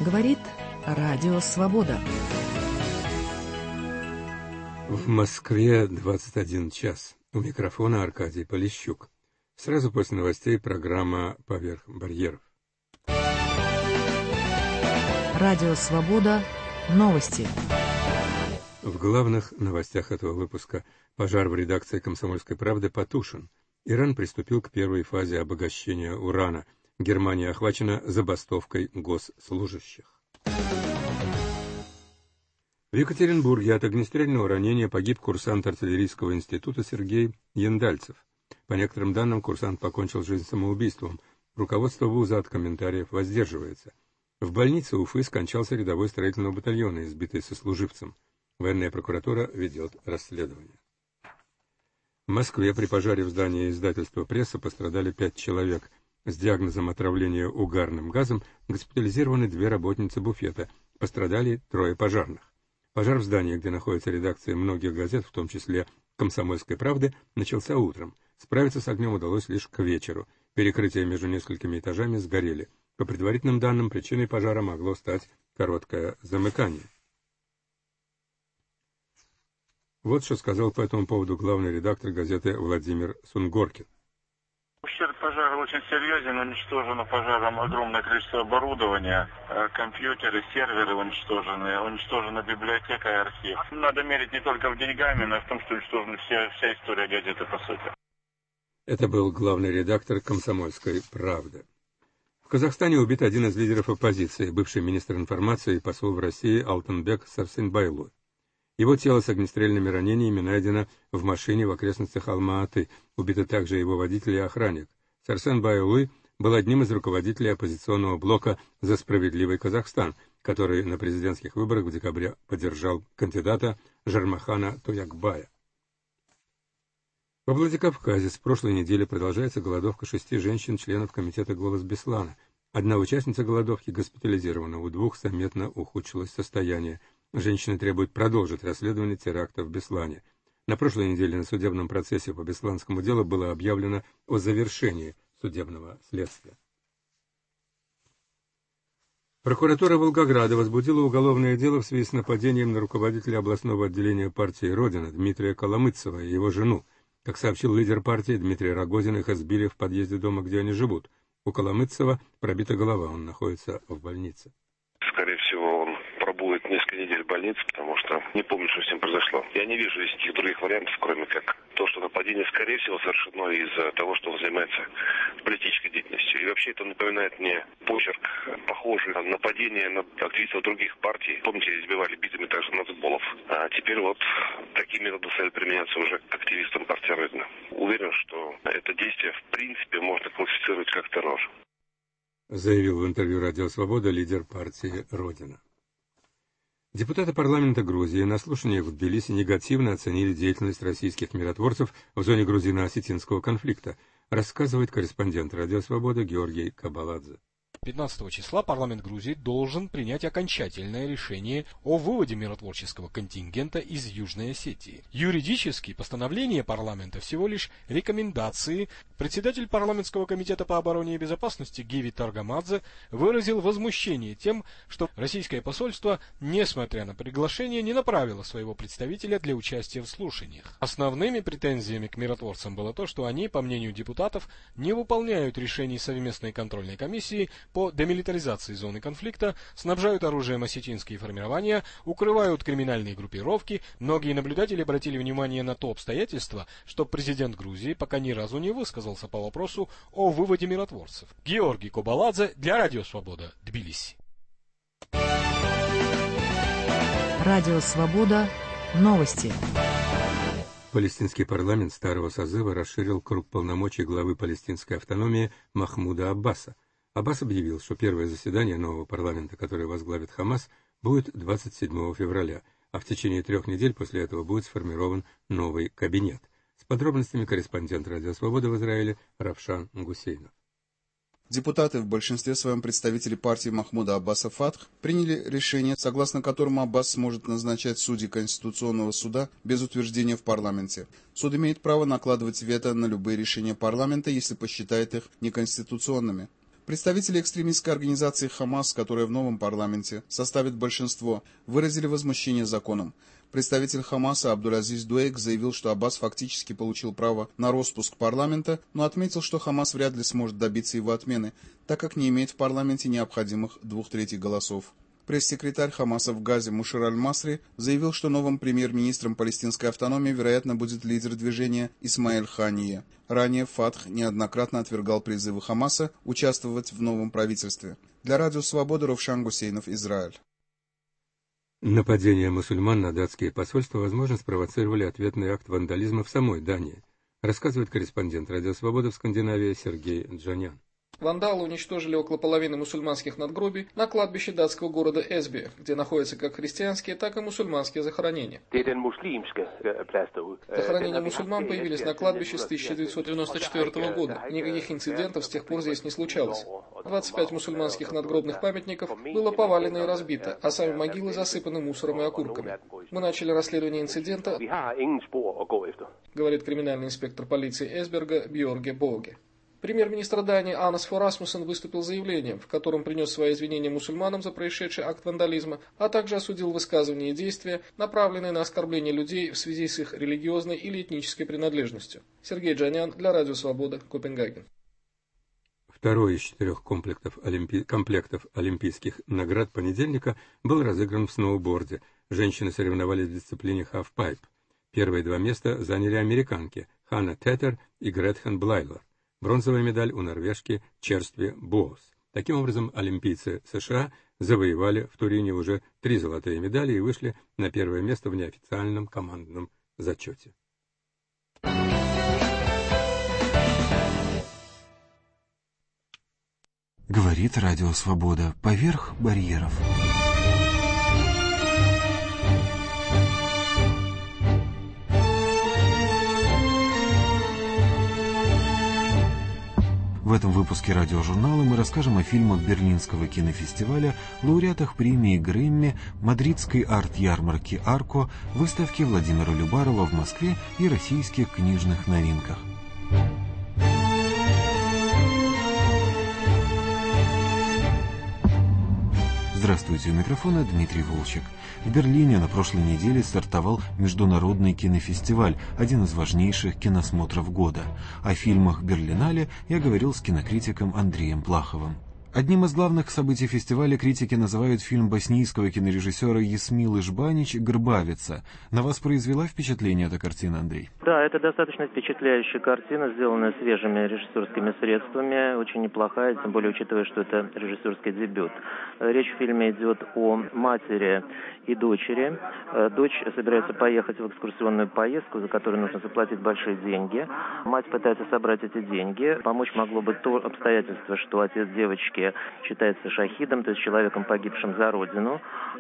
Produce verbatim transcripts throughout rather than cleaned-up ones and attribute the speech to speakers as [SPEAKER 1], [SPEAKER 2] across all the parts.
[SPEAKER 1] Говорит Радио Свобода.
[SPEAKER 2] В Москве двадцать один час. У микрофона Аркадий Полищук. Сразу после новостей программа «Поверх барьеров».
[SPEAKER 1] Радио Свобода. Новости.
[SPEAKER 2] В главных новостях этого выпуска: пожар в редакции «Комсомольской правды» потушен. Иран приступил к первой фазе обогащения урана. Германия охвачена забастовкой госслужащих. В Екатеринбурге от огнестрельного ранения погиб курсант артиллерийского института Сергей Яндальцев. По некоторым данным, курсант покончил жизнь самоубийством. Руководство вуза от комментариев воздерживается. В больнице Уфы скончался рядовой строительного батальона, избитый сослуживцем. Военная прокуратура ведет расследование. В Москве при пожаре в здании издательства «Пресса» пострадали пять человек. С диагнозом отравления угарным газом госпитализированы две работницы буфета. Пострадали трое пожарных. Пожар в здании, где находится редакция многих газет, в том числе «Комсомольской правды», начался утром. Справиться с огнем удалось лишь к вечеру. Перекрытия между несколькими этажами сгорели. По предварительным данным, причиной пожара могло стать короткое замыкание. Вот что сказал по этому поводу главный редактор газеты Владимир Сунгоркин.
[SPEAKER 3] Ущерб пожара очень серьезен, уничтожено пожаром огромное количество оборудования, компьютеры, серверы уничтожены, уничтожена библиотека и архив. Надо мерить не только в деньгами, но и в том, что уничтожена вся, вся история газеты, по сути. Это был главный редактор «Комсомольской правды». В Казахстане убит один из лидеров оппозиции, бывший министр информации и посол в России Алтынбек Сарсенбайлу. Его тело с огнестрельными ранениями найдено в машине в окрестностях Алма-Аты. Убиты также его водитель и охранник. Сарсенбайлу был одним из руководителей оппозиционного блока «За справедливый Казахстан», который на президентских выборах в декабре поддержал кандидата Жармахана Тоякбая. Во Владикавказе с прошлой недели продолжается голодовка шести женщин, членов комитета «Голос Беслана». Одна участница голодовки госпитализирована, у двух заметно ухудшилось состояние. Женщины требуют продолжить расследование теракта в Беслане. На прошлой неделе на судебном процессе по бесланскому делу было объявлено о завершении судебного следствия. Прокуратура Волгограда возбудила уголовное дело в связи с нападением на руководителя областного отделения партии «Родина» Дмитрия Коломыцева и его жену. Как сообщил лидер партии Дмитрий Рогозин, их избили в подъезде дома, где они живут. У Коломыцева пробита голова, он находится в больнице.
[SPEAKER 4] Скорее всего, он пробует несколько недель в больнице, потому что не помню, что с ним произошло. Я не вижу никаких других вариантов, кроме как то, что нападение, скорее всего, совершено из-за того, что он занимается политической деятельностью. И вообще это напоминает мне почерк, похожий на нападение на активистов других партий. Помните, избивали битами также на футболов. А теперь вот такие методы стали применяться уже к активистам партии Родина. Уверен, что это действие в принципе можно классифицировать как террор.
[SPEAKER 2] Заявил в интервью «Радио Свобода» лидер партии «Родина». Депутаты парламента Грузии на слушаниях в Тбилиси негативно оценили деятельность российских миротворцев в зоне грузино-осетинского конфликта, рассказывает корреспондент «Радио Свобода» Георгий Кабаладзе.
[SPEAKER 5] пятнадцатого числа парламент Грузии должен принять окончательное решение о выводе миротворческого контингента из Южной Осетии. Юридически постановление парламента всего лишь рекомендации. Председатель парламентского комитета по обороне и безопасности Гиви Таргамадзе выразил возмущение тем, что российское посольство, несмотря на приглашение, не направило своего представителя для участия в слушаниях. Основными претензиями к миротворцам было то, что они, по мнению депутатов, не выполняют решений совместной контрольной комиссии по демилитаризации зоны конфликта, снабжают оружием осетинские формирования, укрывают криминальные группировки. Многие наблюдатели обратили внимание на то обстоятельство, что президент Грузии пока ни разу не высказался по вопросу о выводе миротворцев. Георгий Кабаладзе для Радио Свобода, Тбилиси.
[SPEAKER 1] Радио Свобода. Новости.
[SPEAKER 2] Палестинский парламент старого созыва расширил круг полномочий главы палестинской автономии Махмуда Аббаса. Аббас объявил, что первое заседание нового парламента, которое возглавит Хамас, будет двадцать седьмого февраля, а в течение трех недель после этого будет сформирован новый кабинет. С подробностями корреспондент «Радио Свобода» в Израиле Равшан Гусейнов.
[SPEAKER 6] Депутаты, в большинстве своем представители партии Махмуда Аббаса «Фатх», приняли решение, согласно которому Аббас сможет назначать судей Конституционного суда без утверждения в парламенте. Суд имеет право накладывать вето на любые решения парламента, если посчитает их неконституционными. Представители экстремистской организации «Хамас», которая в новом парламенте составит большинство, выразили возмущение законом. Представитель «Хамаса» Абдулазиз Дуэйк заявил, что Аббас фактически получил право на распуск парламента, но отметил, что «Хамас» вряд ли сможет добиться его отмены, так как не имеет в парламенте необходимых двух третей голосов. Пресс-секретарь «Хамаса» в Газе Мушир Аль-Масри заявил, что новым премьер-министром палестинской автономии, вероятно, будет лидер движения Исмаэль Хания. Ранее Фатх неоднократно отвергал призывы «Хамаса» участвовать в новом правительстве. Для Радио Свобода Ровшан Гусейнов, Израиль.
[SPEAKER 2] Нападение мусульман на датские посольства, возможно, спровоцировали ответный акт вандализма в самой Дании, рассказывает корреспондент Радио Свобода в Скандинавии Сергей Джанян.
[SPEAKER 7] Вандалы уничтожили около половины мусульманских надгробий на кладбище датского города Эсби, где находятся как христианские, так и мусульманские захоронения. Захоронения мусульман появились на кладбище с тысяча девятьсот девяносто четвёртого года. Никаких инцидентов с тех пор здесь не случалось. двадцать пять мусульманских надгробных памятников было повалено и разбито, а сами могилы засыпаны мусором и окурками. Мы начали расследование инцидента, говорит криминальный инспектор полиции Эсберга Бьорге Боге. Премьер-министр Дании Анас Фо Расмуссен выступил с заявлением, в котором принес свои извинения мусульманам за происшедший акт вандализма, а также осудил высказывания и действия, направленные на оскорбление людей в связи с их религиозной или этнической принадлежностью. Сергей Джанян для Радио Свобода, Копенгаген.
[SPEAKER 2] Второй из четырех комплектов, олимпи... комплектов олимпийских наград понедельника был разыгран в сноуборде. Женщины соревновались в дисциплине half-pipe. Первые два места заняли американки Ханна Теттер и Гретхен Блайлер. Бронзовая медаль у норвежки Черстви Боос. Таким образом, олимпийцы США завоевали в Турине уже три золотые медали и вышли на первое место в неофициальном командном зачете.
[SPEAKER 8] Говорит Радио Свобода. Поверх барьеров. В этом выпуске радиожурнала мы расскажем о фильмах Берлинского кинофестиваля, лауреатах премии Грэмми, мадридской арт-ярмарки «Арко», выставке Владимира Любарова в Москве и российских книжных новинках. Здравствуйте, у микрофона Дмитрий Волчек. В Берлине на прошлой неделе стартовал Международный кинофестиваль, один из важнейших киносмотров года. О фильмах Берлинале я говорил с кинокритиком Андреем Плаховым. Одним из главных событий фестиваля критики называют фильм боснийского кинорежиссера Ясмилы Жбанич «Грбавица». На вас произвела впечатление эта картина, Андрей?
[SPEAKER 9] Да, это достаточно впечатляющая картина, сделанная свежими режиссерскими средствами, очень неплохая, тем более учитывая, что это режиссерский дебют. Речь в фильме идет о матери и дочери. Дочь собирается поехать в экскурсионную поездку, за которую нужно заплатить большие деньги. Мать пытается собрать эти деньги. Помочь могло бы то обстоятельство, что отец девочки считается шахидом, то есть человеком, погибшим за родину,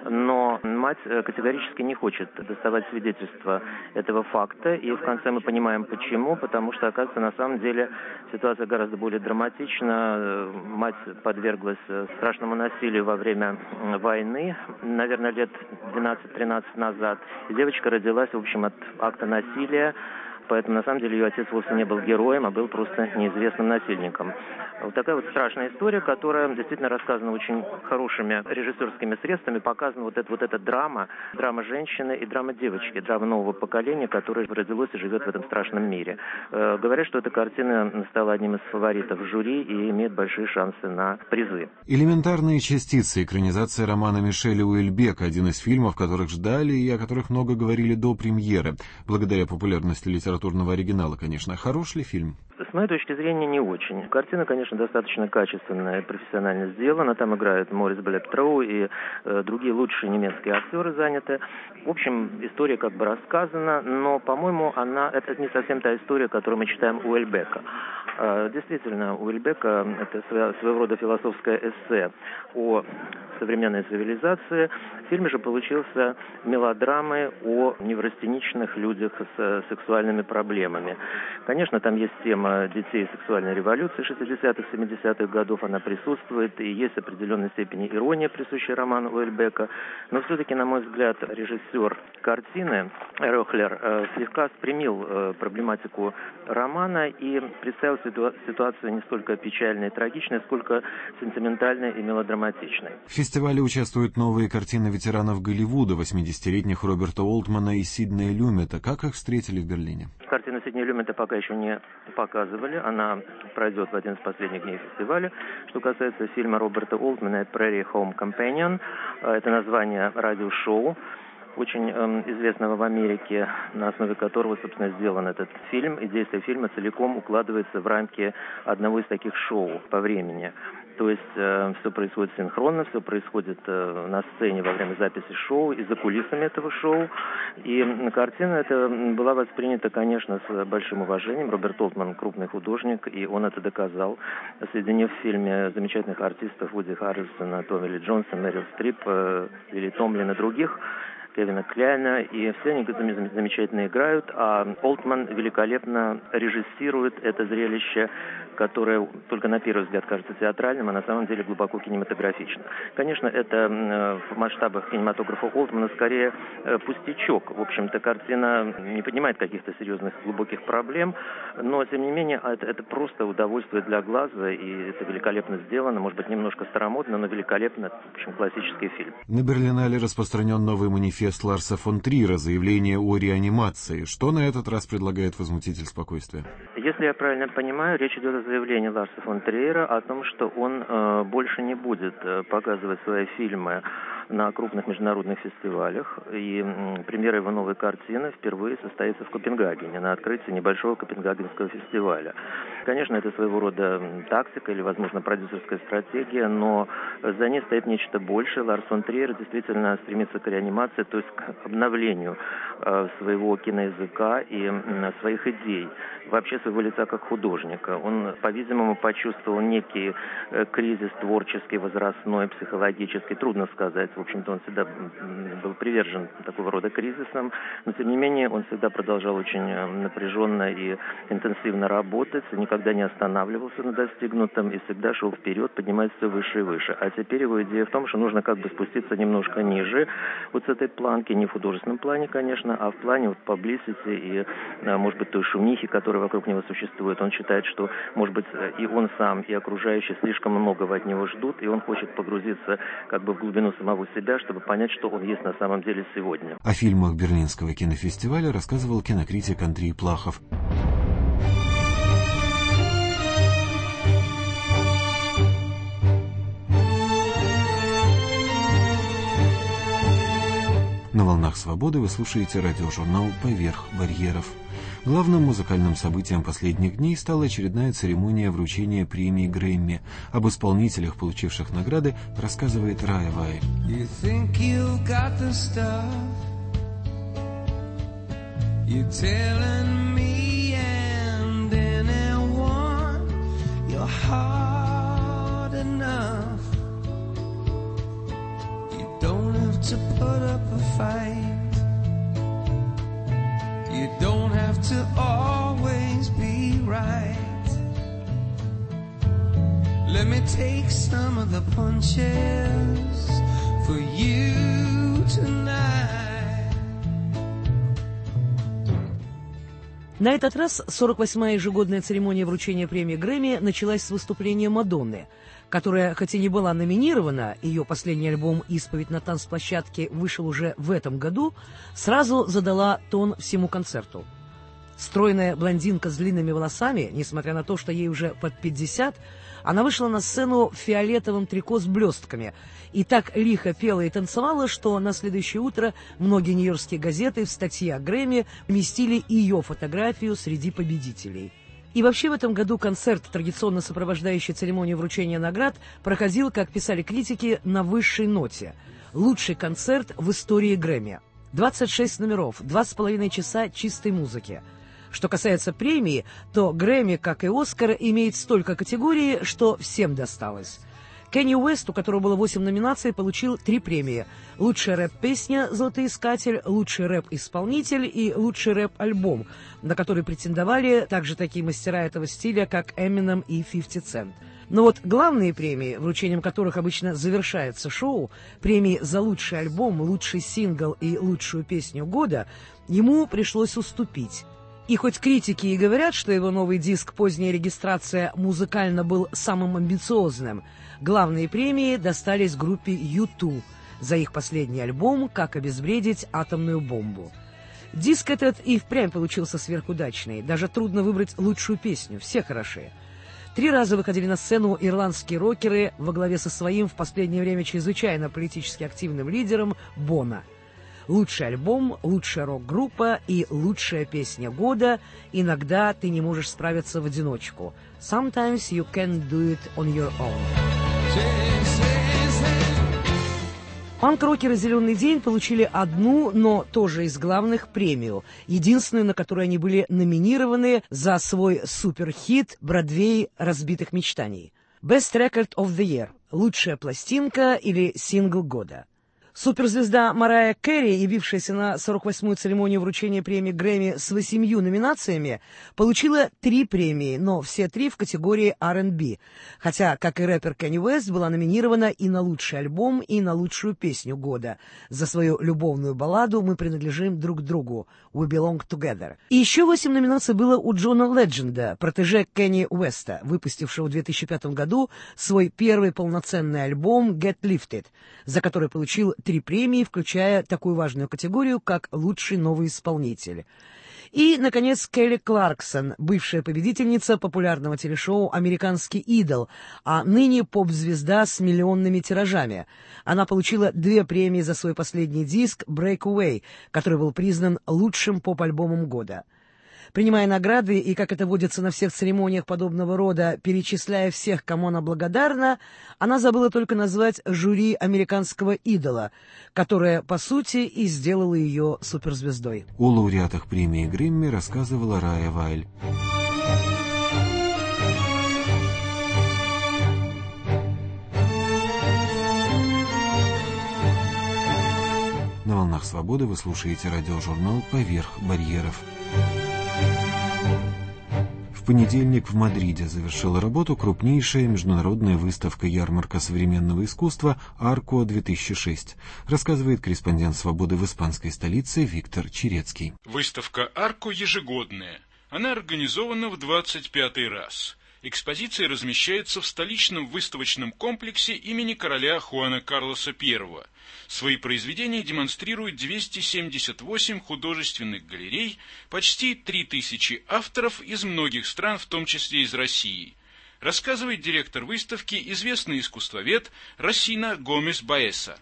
[SPEAKER 9] но мать категорически не хочет доставать свидетельства этого факта, и в конце мы понимаем почему, потому что, оказывается, на самом деле ситуация гораздо более драматична. Мать подверглась страшному насилию во время войны, наверное, лет двенадцать-тринадцать назад, и девочка родилась, в общем, от акта насилия. Поэтому, на самом деле, ее отец вовсе не был героем, а был просто неизвестным насильником. Вот такая вот страшная история, которая действительно рассказана очень хорошими режиссерскими средствами. Показана вот эта, вот эта драма, драма женщины и драма девочки, драма нового поколения, которое родилось и живет в этом страшном мире. Э, говорят, что эта картина стала одним из фаворитов жюри и имеет большие шансы на призы.
[SPEAKER 8] «Элементарные частицы» — экранизация романа Мишеля Уэльбека, один из фильмов, которых ждали и о которых много говорили до премьеры, благодаря популярности литературного оригинала, конечно. Хорош ли фильм?
[SPEAKER 9] С моей точки зрения, не очень. Картина, конечно, достаточно качественная и профессионально сделана. Там играют Морис Блэктроу и э, другие лучшие немецкие актеры заняты. В общем, история как бы рассказана, но, по-моему, она это не совсем та история, которую мы читаем у Уэльбека. Э, действительно, у Уэльбека это своего, своего рода философское эссе о современной цивилизации. Фильм же получился мелодрамой о неврастеничных людях с сексуальными проблемами. Конечно, там есть тема детей сексуальной революции шестидесятых-семидесятых годов, она присутствует, и есть в определенной степени ирония, присущая роману Уэльбека. Но все-таки, на мой взгляд, режиссер картины Рёхлер э, слегка спрямил э, проблематику романа и представил ситуа- ситуация не столько печальная и трагичная, сколько сентиментальная и мелодраматичная.
[SPEAKER 8] В фестивале участвуют новые картины ветеранов Голливуда, восьмидесятилетних Роберта Олтмана и Сиднея Люмета. Как их встретили в Берлине?
[SPEAKER 9] Картину Сиднея Люмета пока еще не показывали. Она пройдет в один из последних дней фестиваля. Что касается фильма Роберта Олтмана «Prairie Home Companion», это название радиошоу, очень э, известного в Америке, на основе которого, собственно, сделан этот фильм. И действие фильма целиком укладывается в рамки одного из таких шоу по времени. То есть э, все происходит синхронно, все происходит э, на сцене во время записи шоу и за кулисами этого шоу. И картина эта была воспринята, конечно, с большим уважением. Роберт Олтман крупный художник, и он это доказал, соединив в фильме замечательных артистов Вуди Харрельсона, Томми Ли Джонса, Мэрил Стрип, э, Лили Томлин и других, Кевина Кляйна, и все они замечательно играют, а Олтман великолепно режиссирует это зрелище, которое только на первый взгляд кажется театральным, а на самом деле глубоко кинематографичным. Конечно, это в масштабах кинематографа Олтмана скорее пустячок. В общем-то, картина не поднимает каких-то серьезных глубоких проблем, но, тем не менее, это, это просто удовольствие для глаза, и это великолепно сделано, может быть, немножко старомодно, но великолепно, в общем, классический фильм.
[SPEAKER 8] На Берлинале распространен новый манифест Ларса фон Триера, заявление о реанимации. Что на этот раз предлагает возмутитель спокойствия?
[SPEAKER 9] Если я правильно понимаю, речь идет о заявлении Ларса фон Триера о том, что он э, больше не будет э, показывать свои фильмы на крупных международных фестивалях. И м, премьера его новой картины впервые состоится в Копенгагене, на открытии небольшого Копенгагенского фестиваля. Конечно, это своего рода тактика или, возможно, продюсерская стратегия, но за ней стоит нечто большее. Ларс фон Триер действительно стремится к реанимации, то есть к обновлению э, своего киноязыка и э, своих идей, вообще своего лица как художника. Он, по-видимому, почувствовал некий э, кризис творческий, возрастной, психологический, трудно сказать. В общем-то, он всегда был привержен такого рода кризисам, но, тем не менее, он всегда продолжал очень напряженно и интенсивно работать, никогда не останавливался на достигнутом и всегда шел вперед, поднимаясь все выше и выше. А теперь его идея в том, что нужно как бы спуститься немножко ниже вот с этой планки, не в художественном плане, конечно, а в плане вот publicity и, может быть, той шумихи, которая вокруг него существует. Он считает, что, может быть, и он сам, и окружающие слишком многого от него ждут, и он хочет погрузиться как бы в глубину самого себя, чтобы понять, что он есть на самом деле сегодня.
[SPEAKER 8] О фильмах Берлинского кинофестиваля рассказывал кинокритик Андрей Плахов. На волнах свободы вы слушаете радиожурнал «Поверх барьеров». Главным музыкальным событием последних дней стала очередная церемония вручения премии Грэмми. Об исполнителях, получивших награды, рассказывает Рая Вай.
[SPEAKER 10] To put up a fight, you don't have to always be right. Let me take some of the punches for you tonight.
[SPEAKER 1] На этот раз сорок восьмая ежегодная церемония вручения премии Грэмми началась с выступления Мадонны, которая, хоть и не была номинирована, ее последний альбом «Исповедь на танцплощадке» вышел уже в этом году, сразу задала тон всему концерту. Стройная блондинка с длинными волосами, несмотря на то, что ей уже под пятьдесят, она вышла на сцену в фиолетовом трико с блестками и так лихо пела и танцевала, что на следующее утро многие нью-йоркские газеты в статье о Грэмми поместили ее фотографию среди победителей. И вообще в этом году концерт, традиционно сопровождающий церемонию вручения наград, проходил, как писали критики, на высшей ноте. Лучший концерт в истории Грэмми. двадцать шесть номеров, два с половиной часа чистой музыки. Что касается премии, то Грэмми, как и Оскар, имеет столько категорий, что всем досталось. Кенни Уэст, у которого было восемь номинаций, получил три премии. Лучшая рэп-песня «Золотоискатель», лучший рэп-исполнитель и лучший рэп-альбом, на который претендовали также такие мастера этого стиля, как Эминем и фифти Cent. Но вот главные премии, вручением которых обычно завершается шоу, премии за лучший альбом, лучший сингл и лучшую песню года, ему пришлось уступить. И хоть критики и говорят, что его новый диск «Поздняя регистрация» музыкально был самым амбициозным, главные премии достались группе ю ту за их последний альбом «Как обезвредить атомную бомбу». Диск этот и впрямь получился сверхудачный, даже трудно выбрать лучшую песню, все хороши. Три раза выходили на сцену ирландские рокеры во главе со своим в последнее время чрезвычайно политически активным лидером Боно. Лучший альбом, лучшая рок-группа и лучшая песня года «Иногда ты не можешь справиться в одиночку». Sometimes you can't do it on your own. Панк-рокеры «Зеленый день» получили одну, но тоже из главных премию, единственную, на которую они были номинированы за свой суперхит «Бродвей разбитых мечтаний». Best Record of the Year – лучшая пластинка или сингл года. Суперзвезда Марайя Кэрри, явившаяся на сорок восьмую церемонию вручения премии Грэмми с восемью номинациями, получила три премии, но все три в категории ар энд би, хотя, как и рэпер Кенни Уэст, была номинирована и на лучший альбом, и на лучшую песню года. За свою любовную балладу «Мы принадлежим друг другу» «We Belong Together». И еще восемь номинаций было у Джона Ледженда, протеже Кенни Уэста, выпустившего в две тысячи пятом году свой первый полноценный альбом «Get Lifted», за который получил три премии, включая такую важную категорию, как «Лучший новый исполнитель». И, наконец, Келли Кларксон, бывшая победительница популярного телешоу «Американский идол», а ныне поп-звезда с миллионными тиражами. Она получила две премии за свой последний диск «Breakaway», который был признан лучшим поп-альбомом года. Принимая награды и, как это водится на всех церемониях подобного рода, перечисляя всех, кому она благодарна, она забыла только назвать жюри «Американского идола», которое, по сути, и сделало ее суперзвездой.
[SPEAKER 8] О лауреатах премии Грэмми рассказывала Рая Вайль. На волнах свободы вы слушаете радиожурнал «Поверх барьеров». В понедельник в Мадриде завершила работу крупнейшая международная выставка-ярмарка современного искусства «Арко-две тысячи шесть», рассказывает корреспондент «Свободы» в испанской столице Виктор Черецкий.
[SPEAKER 11] Выставка «Арко» ежегодная. Она организована в двадцать пятый раз. Экспозиция размещается в столичном выставочном комплексе имени короля Хуана Карлоса Первого. Свои произведения демонстрируют двести семьдесят восемь художественных галерей, почти три тысячи авторов из многих стран, в том числе из России. Рассказывает директор выставки, известный искусствовед Росина Гомес Баэса.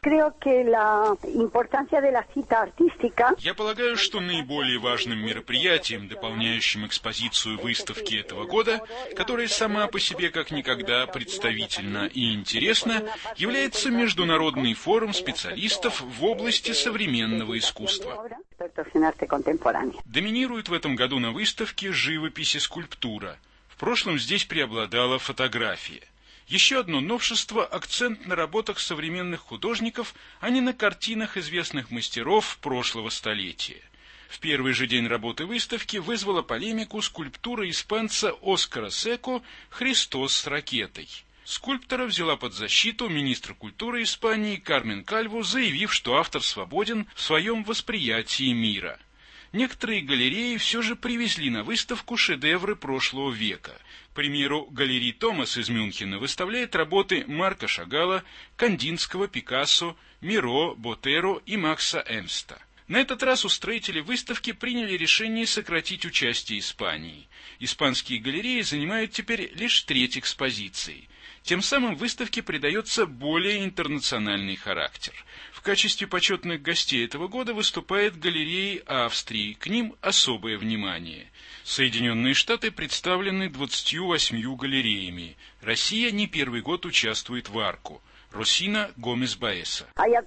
[SPEAKER 11] Я полагаю, что наиболее важным мероприятием, дополняющим экспозицию выставки этого года, которая сама по себе как никогда представительна и интересна, является Международный форум специалистов в области современного искусства. Доминирует в этом году на выставке живопись и скульптура. В прошлом здесь преобладала фотография. Еще одно новшество – акцент на работах современных художников, а не на картинах известных мастеров прошлого столетия. В первый же день работы выставки вызвала полемику скульптура испанца Оскара Секо «Христос с ракетой». Скульптора взяла под защиту министр культуры Испании Кармен Кальву, заявив, что автор свободен в своем восприятии мира. Некоторые галереи все же привезли на выставку шедевры прошлого века. К примеру, галерея Томас из Мюнхена выставляет работы Марка Шагала, Кандинского, Пикассо, Миро, Ботеро и Макса Эмста. На этот раз устроители выставки приняли решение сократить участие Испании. Испанские галереи занимают теперь лишь треть экспозиции. Тем самым выставке придается более интернациональный характер. В качестве почетных гостей этого года выступают галереи Австрии, к ним особое внимание. Соединенные Штаты представлены двадцатью восьмью галереями. Россия не первый год участвует в Арко. Росина Гомес Баэса.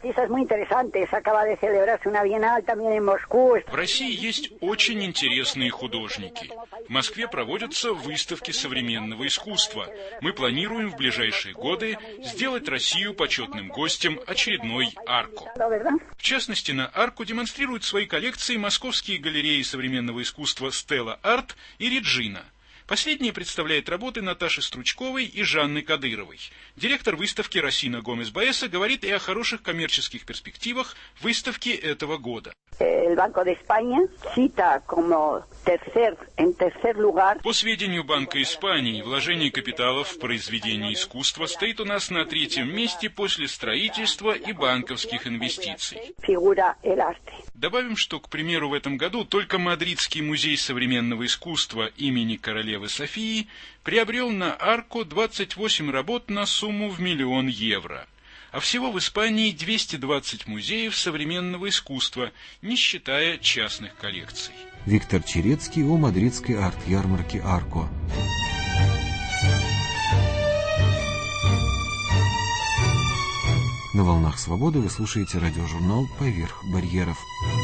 [SPEAKER 11] В России есть очень интересные художники. В Москве проводятся выставки современного искусства. Мы планируем в ближайшие годы сделать Россию почетным гостем очередной Арко. В частности, на Арко демонстрируют свои коллекции московские галереи современного искусства Стелла Арт и Реджина. Последняя представляет работы Наташи Стручковой и Жанны Кадыровой. Директор выставки Росина Гомес Баэса говорит и о хороших коммерческих перспективах выставки этого года. По сведению Банка Испании, вложение капиталов в произведение искусства стоит у нас на третьем месте после строительства и банковских инвестиций. Добавим, что, к примеру, в этом году только Мадридский музей современного искусства имени королевы Софии приобрел на Арко двадцать восемь работ на сумму в миллион евро. А всего в Испании двести двадцать музеев современного искусства, не считая частных коллекций.
[SPEAKER 8] Виктор Черецкий о мадридской арт-ярмарке «Арко». На волнах свободы вы слушаете радиожурнал «Поверх барьеров».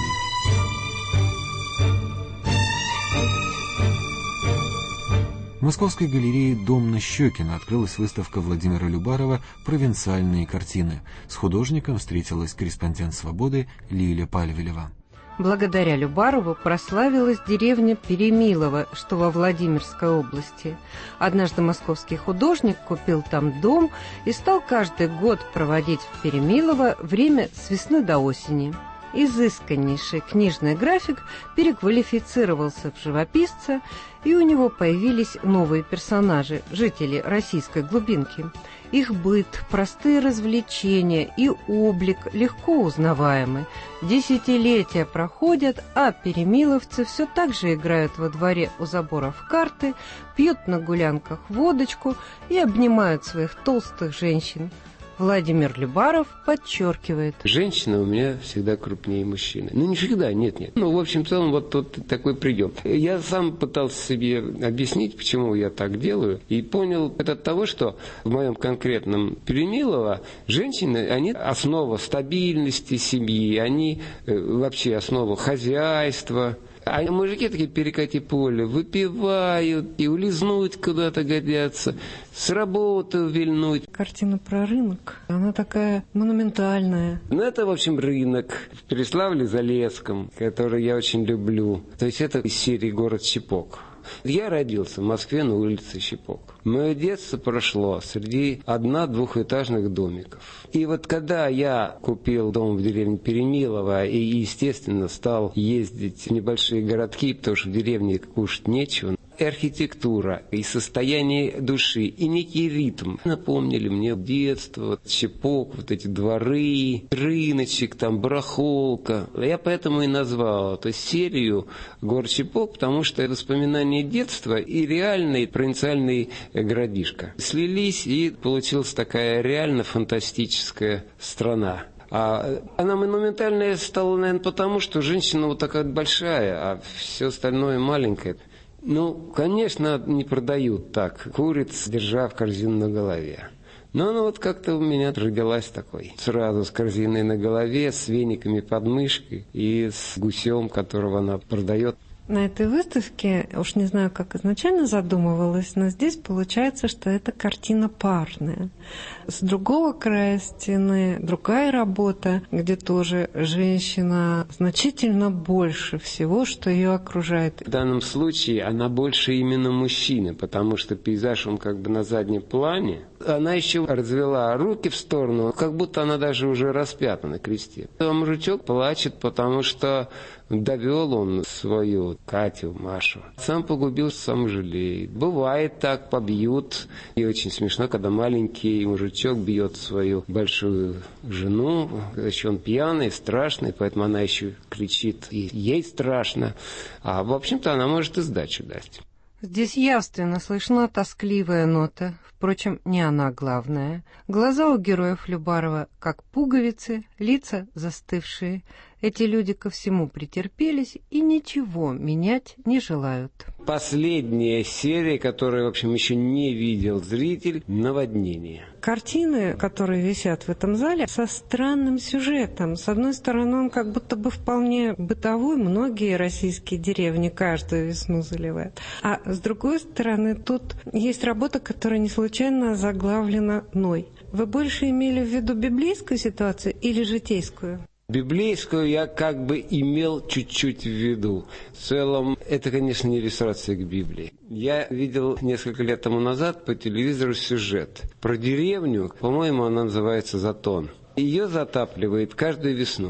[SPEAKER 8] В Московской галерее «Дом на Щекино» открылась выставка Владимира Любарова «Провинциальные картины». С художником встретилась корреспондент «Свободы» Лиля Пальвелева.
[SPEAKER 12] Благодаря Любарову прославилась деревня Перемилово, что во Владимирской области. Однажды московский художник купил там дом и стал каждый год проводить в Перемилово время с весны до осени. Изысканнейший книжный график переквалифицировался в живописца, и у него появились новые персонажи, жители российской глубинки. Их быт, простые развлечения и облик легко узнаваемы. Десятилетия проходят, а перемиловцы все так же играют во дворе у забора в карты, пьют на гулянках водочку и обнимают своих толстых женщин. Владимир Любаров подчеркивает.
[SPEAKER 13] Женщина у меня всегда крупнее мужчины. Ну, не всегда, нет-нет. Ну, в общем, в целом, вот тут такой прием. Я сам пытался себе объяснить, почему я так делаю, и понял это от того, что в моем конкретном Перемилово женщины, они основа стабильности семьи, они вообще основа хозяйства. А мужики такие перекати поле, выпивают и улизнуть куда-то годятся, с работы увильнуть.
[SPEAKER 12] Картина про рынок, она такая монументальная.
[SPEAKER 13] Ну, это, в общем, рынок в Переславле-Залесском, который я очень люблю. То есть это из серии «Город Чепок». Я родился в Москве на улице Чепок. Мое детство прошло среди одно-двухэтажных домиков. И вот когда я купил дом в деревне Перемилово и, естественно, стал ездить в небольшие городки, потому что в деревне кушать нечего, и архитектура, и состояние души, и некий ритм напомнили мне детство, вот Чепок, вот эти дворы, рыночек, там барахолка. Я поэтому и назвал эту серию «Город Чепок», потому что это воспоминание детства и реальный провинциальный городишко слились, и получилась такая реально фантастическая страна. А она монументальная стала, наверное, потому, что женщина вот такая большая, а все остальное маленькое. Ну, конечно, не продают так, куриц, держа в корзину на голове. Но она вот как-то у меня родилась такой. Сразу с корзиной на голове, с вениками под мышкой и с гусем, которого она продает.
[SPEAKER 12] На этой выставке, уж не знаю, как изначально задумывалась, но здесь получается, что это картина парная. С другого края стены другая работа, где тоже женщина значительно больше всего, что ее окружает.
[SPEAKER 13] В данном случае она больше именно мужчины, потому что пейзаж, он как бы на заднем плане. Она еще развела руки в сторону, как будто она даже уже распята на кресте. А мужичок плачет, потому что довел он свою Катю, Машу. Сам погубился, сам жалеет. Бывает так, побьют. И очень смешно, когда маленький мужичок бьет свою большую жену. Еще он пьяный, страшный, поэтому она еще кричит. И ей страшно. А, в общем-то, она может и сдачу дать.
[SPEAKER 12] Здесь явственно слышна тоскливая нота, впрочем, не она главная. Глаза у героев Любарова как пуговицы, лица застывшие. Эти люди ко всему претерпелись и ничего менять не желают.
[SPEAKER 13] Последняя серия, которую, в общем, еще не видел зритель, «Наводнение».
[SPEAKER 12] Картины, которые висят в этом зале, со странным сюжетом. С одной стороны, он как будто бы вполне бытовой, многие российские деревни каждую весну заливают. А с другой стороны, тут есть работа, которая не случайно заглавлена «Ной». Вы больше имели в виду библейскую ситуацию или житейскую?
[SPEAKER 13] Библейскую я как бы имел чуть-чуть в виду. В целом, это, конечно, не иллюстрация к Библии. Я видел несколько лет тому назад по телевизору сюжет про деревню, по-моему, она называется «Затон». Ее затапливает каждую весну.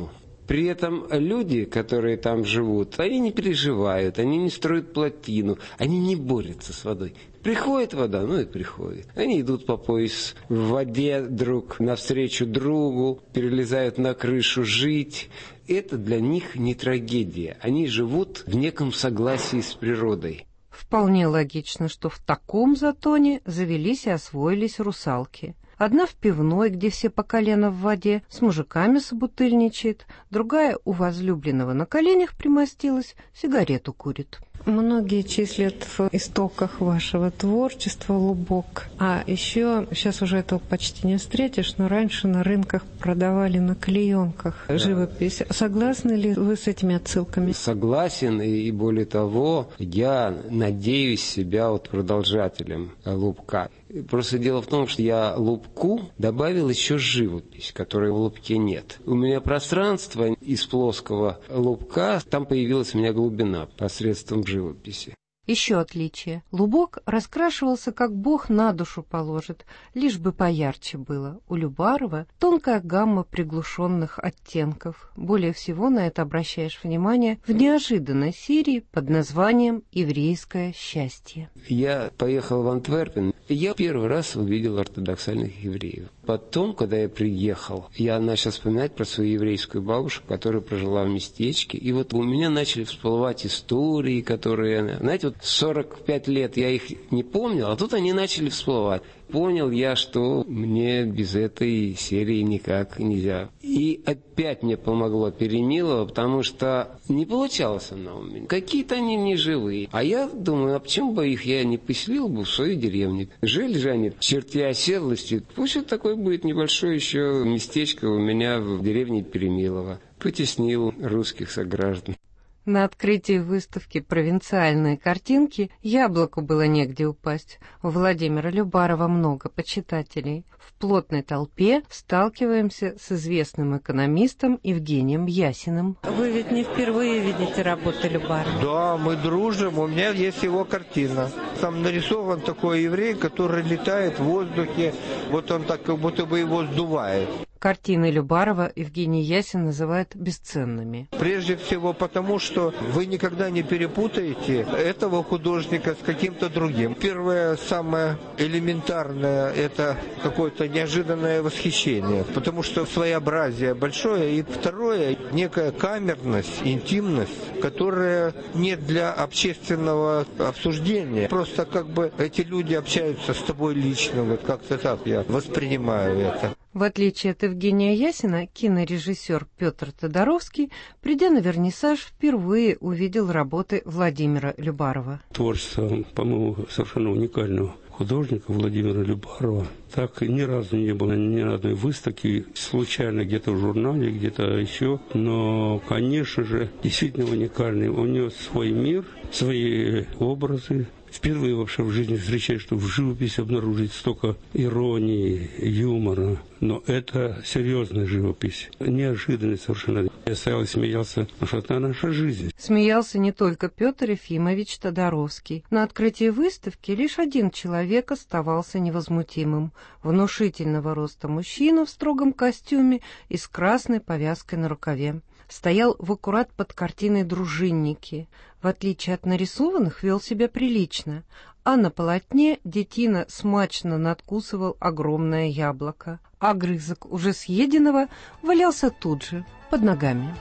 [SPEAKER 13] При этом люди, которые там живут, они не переживают, они не строят плотину, они не борются с водой. Приходит вода, ну и приходит. Они идут по пояс в воде друг навстречу другу, перелезают на крышу жить. Это для них не трагедия. Они живут в неком согласии с природой.
[SPEAKER 12] Вполне логично, что в таком затоне завелись и освоились русалки. Одна в пивной, где все по колено в воде, с мужиками собутыльничает, другая у возлюбленного на коленях примостилась, сигарету курит.
[SPEAKER 14] Многие числят в истоках вашего творчества лубок. А еще, сейчас уже этого почти не встретишь, но раньше на рынках продавали на клеенках живопись. Согласны ли вы с этими отсылками?
[SPEAKER 13] Согласен, и более того, я надеюсь себя вот продолжателем лубка. Просто дело в том, что я лубку добавил еще живопись, которой в лубке нет. У меня пространство из плоского лубка, там появилась у меня глубина посредством живописи.
[SPEAKER 12] Еще отличие. Лубок раскрашивался, как Бог на душу положит, лишь бы поярче было. У Любарова тонкая гамма приглушенных оттенков. Более всего на это обращаешь внимание в неожиданной серии под названием «Еврейское счастье».
[SPEAKER 13] Я поехал в Антверпен, и я первый раз увидел ортодоксальных евреев. Потом, когда я приехал, я начал вспоминать про свою еврейскую бабушку, которая прожила в местечке, и вот у меня начали всплывать истории, которые, знаете, вот сорок пять лет я их не помнил, а тут они начали всплывать. Понял я, что мне без этой серии никак нельзя. И опять мне помогло Перемилова, потому что не получалось она у меня. Какие-то они не живые. А я думаю, а почему бы их я не поселил бы в свою деревню? Жили же они в черте оседлости. Пусть вот такое будет небольшое еще местечко у меня в деревне Перемилова. Потеснил русских сограждан.
[SPEAKER 12] На открытии выставки «Провинциальные картинки» Яблоку было негде упасть. У Владимира Любарова много почитателей. В плотной толпе сталкиваемся с известным экономистом Евгением Ясиным.
[SPEAKER 14] Вы ведь не впервые видите работы Любарова.
[SPEAKER 15] Да, мы дружим, у меня есть его картина. Там нарисован такой еврей, который летает в воздухе, вот он так как будто бы его сдувает.
[SPEAKER 12] Картины Любарова Евгений Ясин называет бесценными.
[SPEAKER 15] Прежде всего потому, что вы никогда не перепутаете этого художника с каким-то другим. Первое, самое элементарное, это какое-то неожиданное восхищение, потому что своеобразие большое. И второе, некая камерность, интимность, которая не для общественного обсуждения. Просто как бы эти люди общаются с тобой лично, вот как-то так я воспринимаю это.
[SPEAKER 12] В отличие от Евгения Ясина, кинорежиссер Петр Тодоровский, придя на вернисаж, впервые увидел работы Владимира Любарова.
[SPEAKER 16] Творчество, по-моему, совершенно уникального художника Владимира Любарова. Так ни разу не было ни одной выставки, случайно где-то в журнале, где-то еще. Но, конечно же, действительно уникальный. У него свой мир, свои образы. Впервые вообще в жизни встречаешь, что в живописи обнаружить столько иронии, юмора. Но это серьезная живопись. Неожиданно совершенно. Я стоял и смеялся, потому что это наша жизнь.
[SPEAKER 12] Смеялся не только Петр Ефимович Тодоровский. На открытии выставки лишь один человек оставался невозмутимым. Внушительного роста мужчина в строгом костюме и с красной повязкой на рукаве. Стоял в аккурат под картиной «Дружинники». В отличие от нарисованных, вел себя прилично, а на полотне детина смачно надкусывал огромное яблоко. Огрызок уже съеденного валялся тут же, под ногами.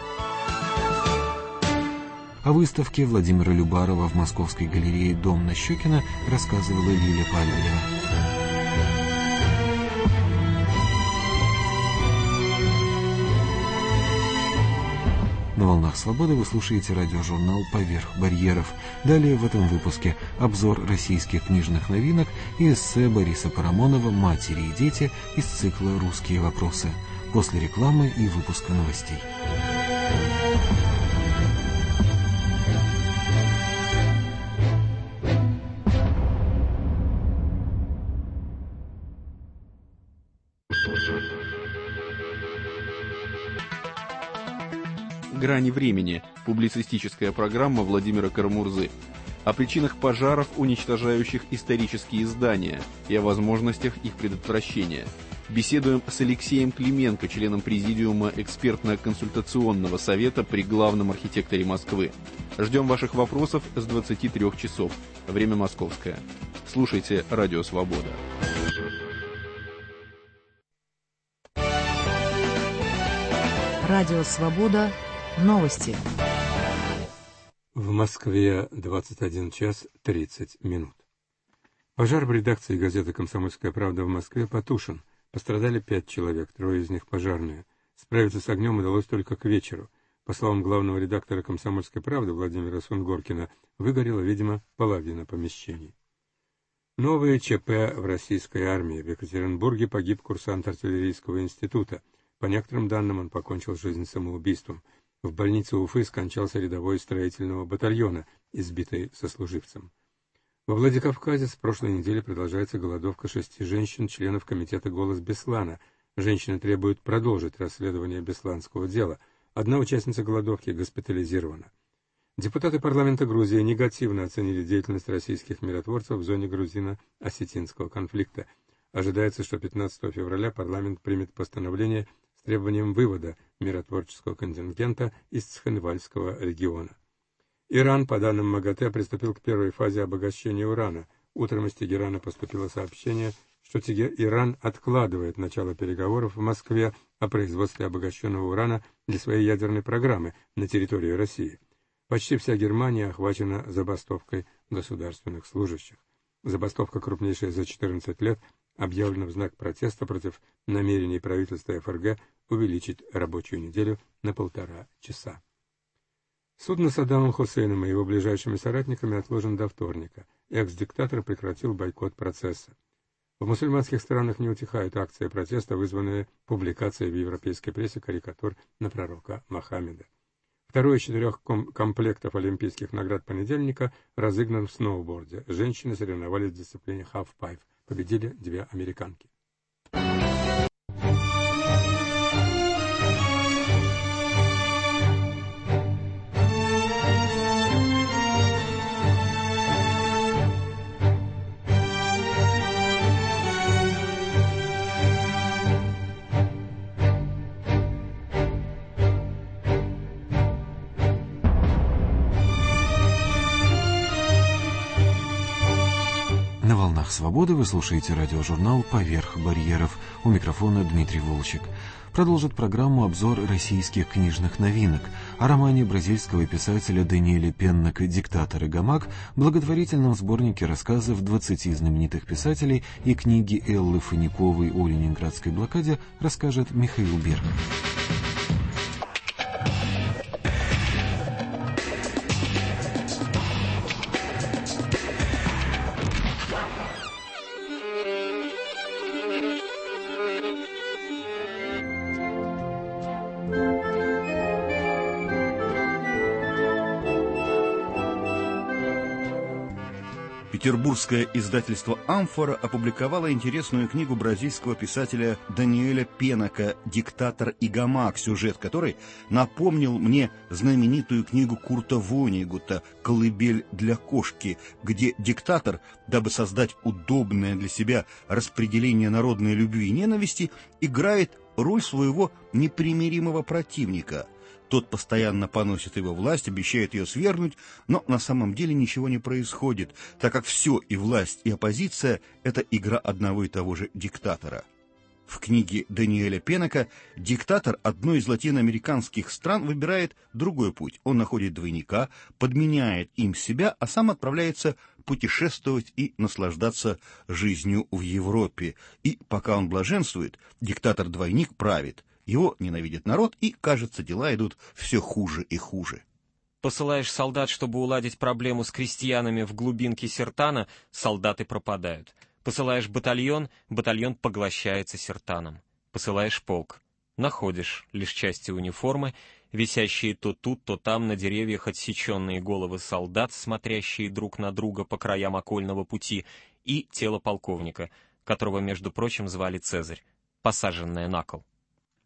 [SPEAKER 8] О выставке Владимира Любарова в Московской галерее «Дом на Щекино» рассказывала Лиля Павелева. На «Волнах Свободы» вы слушаете радиожурнал «Поверх барьеров». Далее в этом выпуске обзор российских книжных новинок и эссе Бориса Парамонова «Матери и дети» из цикла «Русские вопросы». После рекламы и выпуска новостей.
[SPEAKER 17] «Грани времени» – публицистическая программа Владимира Карамурзы. О причинах пожаров, уничтожающих исторические здания, и о возможностях их предотвращения. Беседуем с Алексеем Клименко, членом Президиума экспертно-консультационного совета при главном архитекторе Москвы. Ждем ваших вопросов с двадцати трёх часов. Время московское. Слушайте «Радио Свобода».
[SPEAKER 1] Радио Свобода. Новости.
[SPEAKER 2] В Москве двадцать один час тридцать минут. Пожар в редакции газеты «Комсомольская правда» в Москве потушен. Пострадали пять человек, трое из них пожарные. Справиться с огнем удалось только к вечеру. По словам главного редактора «Комсомольской правды» Владимира Сунгоркина, выгорела, видимо, половина помещений. Новые ЧП в российской армии. В Екатеринбурге погиб курсант артиллерийского института. По некоторым данным, он покончил жизнь самоубийством. В больнице Уфы скончался рядовой строительного батальона, избитый сослуживцем. Во Владикавказе с прошлой недели продолжается голодовка шести женщин, членов комитета «Голос Беслана». Женщины требуют продолжить расследование бесланского дела. Одна участница голодовки госпитализирована. Депутаты парламента Грузии негативно оценили деятельность российских миротворцев в зоне грузино-осетинского конфликта. Ожидается, что пятнадцатого февраля парламент примет постановление с требованием вывода миротворческого контингента из Цхинвальского региона. Иран, по данным МАГАТЭ, приступил к первой фазе обогащения урана. Утром из Тегерана поступило сообщение, что Иран откладывает начало переговоров в Москве о производстве обогащенного урана для своей ядерной программы на территории России. Почти вся Германия охвачена забастовкой государственных служащих. Забастовка, крупнейшая за четырнадцать лет, объявлена в знак протеста против намерений правительства ФРГ увеличить рабочую неделю на полтора часа. Суд над Саддамом Хусейном и его ближайшими соратниками отложен до вторника. Экс-диктатор прекратил бойкот процесса. В мусульманских странах не утихают акции протеста, вызванные публикацией в европейской прессе карикатур на пророка Мохаммеда. Второй из четырех ком- комплектов олимпийских наград понедельника разыгран в сноуборде. Женщины соревновались в дисциплине half-pipe. Победили две американки.
[SPEAKER 8] На волнах свободы вы слушаете радиожурнал «Поверх барьеров». У микрофона Дмитрий Волчек. Продолжит программу обзор российских книжных новинок о романе бразильского писателя Даниэля Пеннака «Диктатор и Гамак», благотворительном сборнике рассказов двадцати знаменитых писателей и книги Эллы Фаниковой о ленинградской блокаде расскажет Михаил Берг.
[SPEAKER 18] Петербургское издательство «Амфора» опубликовало интересную книгу бразильского писателя Даниэля Пеннака «Диктатор и Гамак», сюжет которой напомнил мне знаменитую книгу Курта Воннегута «Колыбель для кошки», где диктатор, дабы создать удобное для себя распределение народной любви и ненависти, играет роль своего непримиримого противника. Тот постоянно поносит его власть, обещает ее свергнуть, но на самом деле ничего не происходит, так как все, и власть, и оппозиция – это игра одного и того же диктатора. В книге Даниэля Пеннака диктатор одной из латиноамериканских стран выбирает другой путь. Он находит двойника, подменяет им себя, а сам отправляется путешествовать и наслаждаться жизнью в Европе. И пока он блаженствует, диктатор-двойник правит. Его ненавидит народ, и, кажется, дела идут все хуже и хуже.
[SPEAKER 19] Посылаешь солдат, чтобы уладить проблему с крестьянами в глубинке Сертана, солдаты пропадают. Посылаешь батальон, батальон поглощается Сертаном. Посылаешь полк. Находишь лишь части униформы, висящие то тут, то там на деревьях отсеченные головы солдат, смотрящие друг на друга по краям окольного пути, и тело полковника, которого, между прочим, звали Цезарь, посаженное на кол.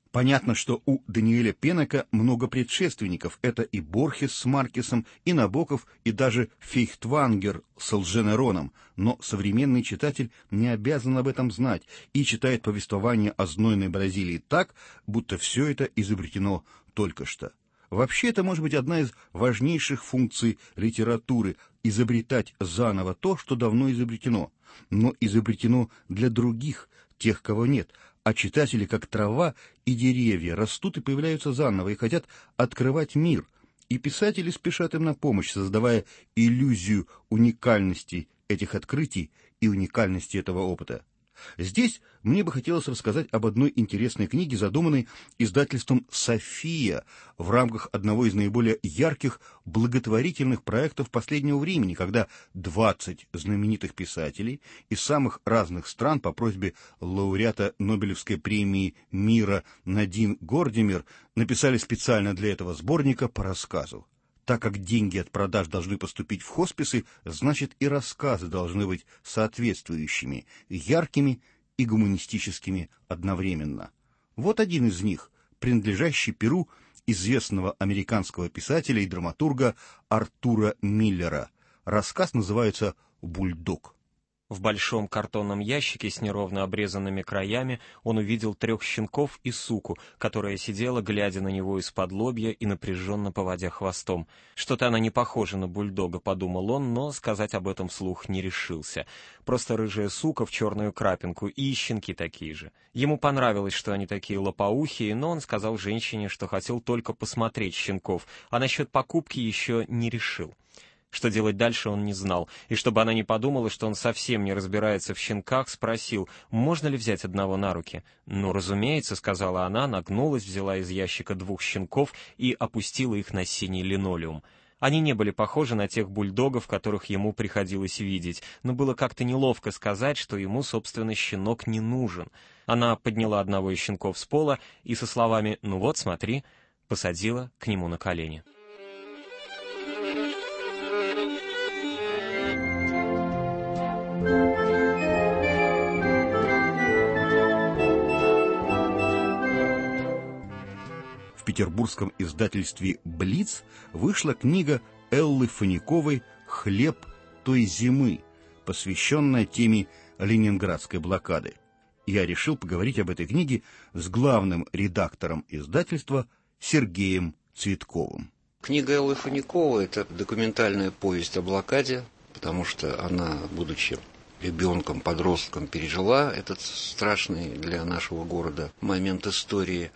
[SPEAKER 18] Понятно, что у Даниэля Пенека много предшественников. Это и Борхес с Маркесом, и Набоков, и даже Фейхтвангер с Лженероном. Но современный читатель не обязан об этом знать и читает повествование о знойной Бразилии так, будто все это изобретено только что. Вообще, это может быть одна из важнейших функций литературы – изобретать заново то, что давно изобретено. Но изобретено для других, тех, кого нет. А читатели, как трава и деревья, растут и появляются заново, и хотят открывать мир. И писатели спешат им на помощь, создавая иллюзию уникальности этих открытий и уникальности этого опыта. Здесь мне бы хотелось рассказать об одной интересной книге, задуманной издательством «София» в рамках одного из наиболее ярких благотворительных проектов последнего времени, когда двадцать знаменитых писателей из самых разных стран по просьбе лауреата Нобелевской премии мира Надин Гордимер написали специально для этого сборника по рассказу. Так как деньги от продаж должны поступить в хосписы, значит и рассказы должны быть соответствующими, яркими и гуманистическими одновременно. Вот один из них, принадлежащий перу известного американского писателя и драматурга Артура Миллера. Рассказ называется «Бульдог».
[SPEAKER 19] В большом картонном ящике с неровно обрезанными краями он увидел трех щенков и суку, которая сидела, глядя на него из-под лобья и напряженно поводя хвостом. Что-то она не похожа на бульдога, подумал он, но сказать об этом вслух не решился. Просто рыжая сука в черную крапинку, и щенки такие же. Ему понравилось, что они такие лопоухие, но он сказал женщине, что хотел только посмотреть щенков, а насчет покупки еще не решил. Что делать дальше он не знал, и чтобы она не подумала, что он совсем не разбирается в щенках, спросил, можно ли взять одного на руки. «Ну, разумеется», — сказала она, нагнулась, взяла из ящика двух щенков и опустила их на синий линолеум. Они не были похожи на тех бульдогов, которых ему приходилось видеть, но было как-то неловко сказать, что ему, собственно, щенок не нужен. Она подняла одного из щенков с пола и со словами «ну вот, смотри», посадила к нему на колени.
[SPEAKER 18] В петербургском издательстве «Блиц» вышла книга Эллы Фаниковой «Хлеб той зимы», посвященная теме ленинградской блокады. Я решил поговорить об этой книге с главным редактором издательства Сергеем Цветковым.
[SPEAKER 20] Книга Эллы Фаниковой – это документальная повесть о блокаде, потому что она, будучи ребенком, подростком, пережила этот страшный для нашего города момент истории.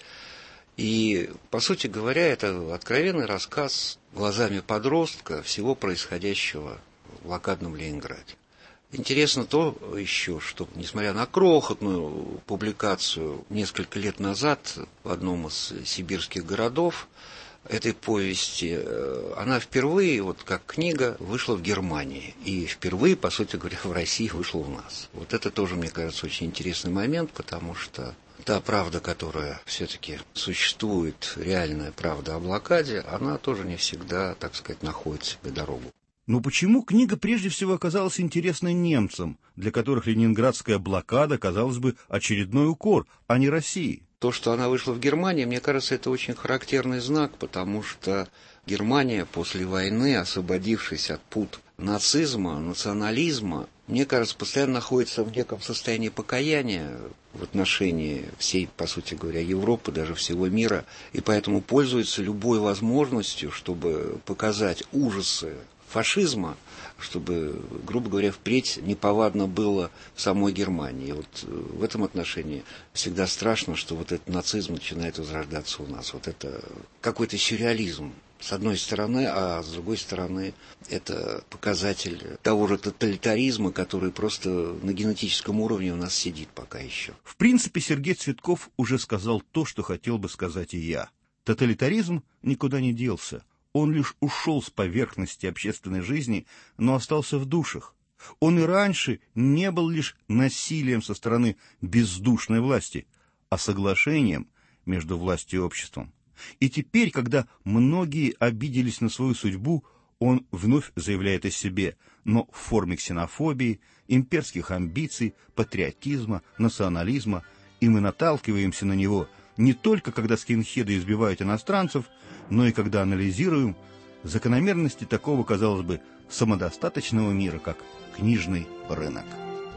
[SPEAKER 20] И, по сути говоря, это откровенный рассказ глазами подростка всего происходящего в блокадном Ленинграде. Интересно то еще, что, несмотря на крохотную публикацию несколько лет назад в одном из сибирских городов, этой повести, она впервые, вот как книга, вышла в Германии. И впервые, по сути говоря, в России вышла у нас. Вот это тоже, мне кажется, очень интересный момент, потому что та правда, которая все-таки существует, реальная правда о блокаде, она тоже не всегда, так сказать, находит себе дорогу.
[SPEAKER 18] Но почему книга прежде всего оказалась интересной немцам, для которых ленинградская блокада, казалось бы, очередной укор, а не России?
[SPEAKER 20] То, что она вышла в Германии, мне кажется, это очень характерный знак, потому что Германия после войны, освободившись от пут нацизма, национализма, мне кажется, постоянно находится в неком состоянии покаяния в отношении всей, по сути говоря, Европы, даже всего мира, и поэтому пользуется любой возможностью, чтобы показать ужасы фашизма, чтобы, грубо говоря, впредь неповадно было в самой Германии. И вот в этом отношении всегда страшно, что вот этот нацизм начинает возрождаться у нас. Вот это какой-то сюрреализм, с одной стороны, а с другой стороны, это показатель того же тоталитаризма, который просто на генетическом уровне у нас сидит пока еще.
[SPEAKER 18] В принципе, Сергей Цветков уже сказал то, что хотел бы сказать и я. Тоталитаризм никуда не делся. Он лишь ушел с поверхности общественной жизни, но остался в душах. Он и раньше не был лишь насилием со стороны бездушной власти, а соглашением между властью и обществом. И теперь, когда многие обиделись на свою судьбу, он вновь заявляет о себе, но в форме ксенофобии, имперских амбиций, патриотизма, национализма, и мы наталкиваемся на него не только когда скинхеды избивают иностранцев, но и когда анализируем закономерности такого, казалось бы, самодостаточного мира, как книжный рынок.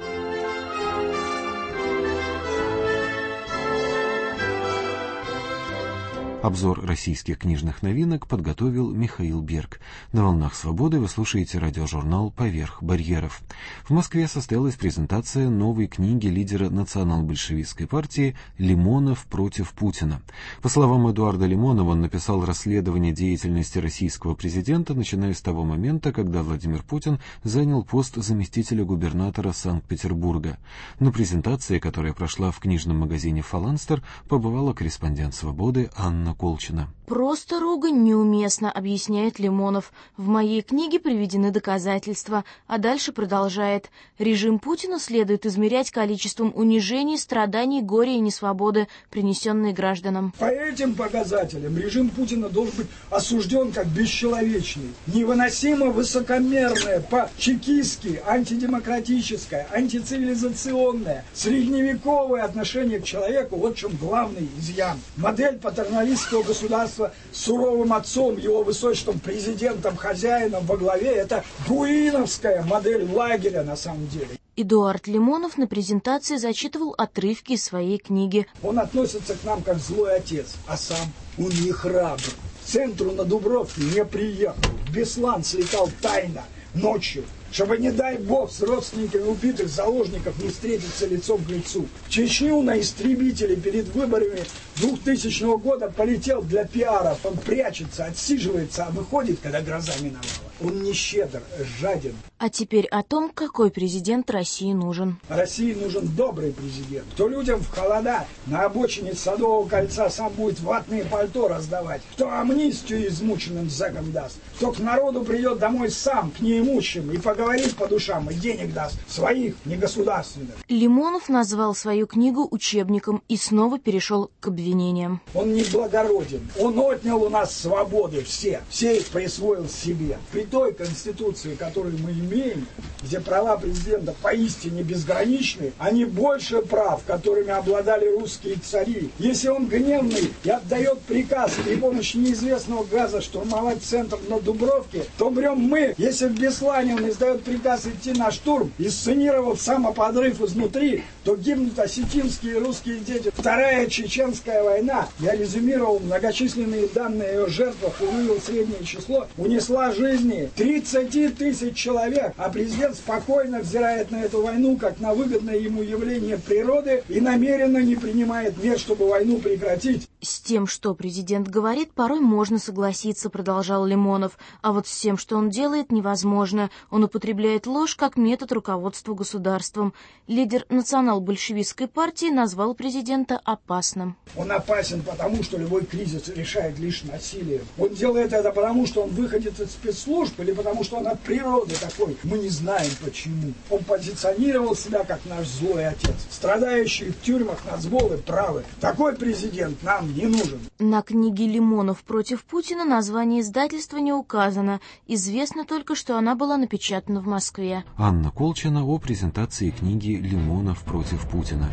[SPEAKER 8] Обзор российских книжных новинок подготовил Михаил Берг. На «Волнах свободы» вы слушаете радиожурнал «Поверх барьеров». В Москве состоялась презентация новой книги лидера национал-большевистской партии «Лимонов против Путина». По словам Эдуарда Лимонова, он написал расследование деятельности российского президента, начиная с того момента, когда Владимир Путин занял пост заместителя губернатора Санкт-Петербурга. На презентации, которая прошла в книжном магазине «Фаланстер», побывала корреспондент «Свободы» Анна Колчина.
[SPEAKER 21] Просто ругань неуместно, объясняет Лимонов. В моей книге приведены доказательства, а дальше продолжает. Режим Путина следует измерять количеством унижений, страданий, горя и несвободы, принесенные гражданам.
[SPEAKER 22] По этим показателям режим Путина должен быть осужден как бесчеловечный, невыносимо высокомерное, по-чекистски, антидемократическое, антицивилизационное, средневековое отношение к человеку. Вот в чем главный изъян. Модель патерналистского государства с суровым отцом, его высочеством, президентом, хозяином во главе, это гуиновская модель лагеря на самом деле.
[SPEAKER 21] Эдуард Лимонов на презентации зачитывал отрывки из своей книги.
[SPEAKER 22] Он относится к нам как злой отец, а сам он не храбр. К центру на Дубровке не приехал. В Беслан слетал тайно, ночью, чтобы, не дай бог, с родственниками убитых заложников не встретиться лицом к лицу. В Чечню на истребителе перед выборами двухтысячного года полетел для пиара. Он прячется, отсиживается, а выходит, когда гроза миновала. Он не щедр, жаден.
[SPEAKER 21] А теперь о том, какой президент России нужен.
[SPEAKER 22] России нужен добрый президент. Кто людям в холода на обочине Садового кольца сам будет ватные пальто раздавать. Кто амнистию измученным зэкам даст. Кто к народу придет домой сам, к неимущим, и поговорит по душам, и денег даст. Своих, не государственных.
[SPEAKER 21] Лимонов назвал свою книгу учебником и снова перешел к обвинениям.
[SPEAKER 22] Он не благороден. Он отнял у нас свободы все. Все их присвоил себе. При той Конституции, которую мы имеем, где права президента поистине безграничны, а не больше прав, которыми обладали русские цари. Если он гневный и отдает приказ при помощи неизвестного газа штурмовать центр на Дубровке, то брем мы. Если в Беслане он издает приказ идти на штурм, инсценировав самоподрыв изнутри, то гибнут осетинские и русские дети. Вторая чеченская война, я резюмировал многочисленные данные о ее жертвах и вывел среднее число, унесла жизни тридцать тысяч человек, а президент спокойно взирает на эту войну как на выгодное ему явление природы и намеренно не принимает мер, чтобы войну прекратить.
[SPEAKER 21] С тем, что президент говорит, порой можно согласиться, продолжал Лимонов, а вот с тем, что он делает, невозможно. Он употребляет ложь как метод руководства государством. Лидер национал-большевистской партии назвал президента опасным.
[SPEAKER 22] Он опасен потому, что любой кризис решает лишь насилием. Он делает это потому, что он выходит из спецслужб, или потому, что он от природы такой. Мы не знаем почему. Он позиционировал себя как наш злой отец. Страдающие в тюрьмах нацболы правы. Такой президент нам не нужен.
[SPEAKER 21] На книге «Лимонов против Путина» название издательства не указано. Известно только, что она была напечатана в Москве.
[SPEAKER 8] Анна Колчина о презентации книги «Лимонов против Путина».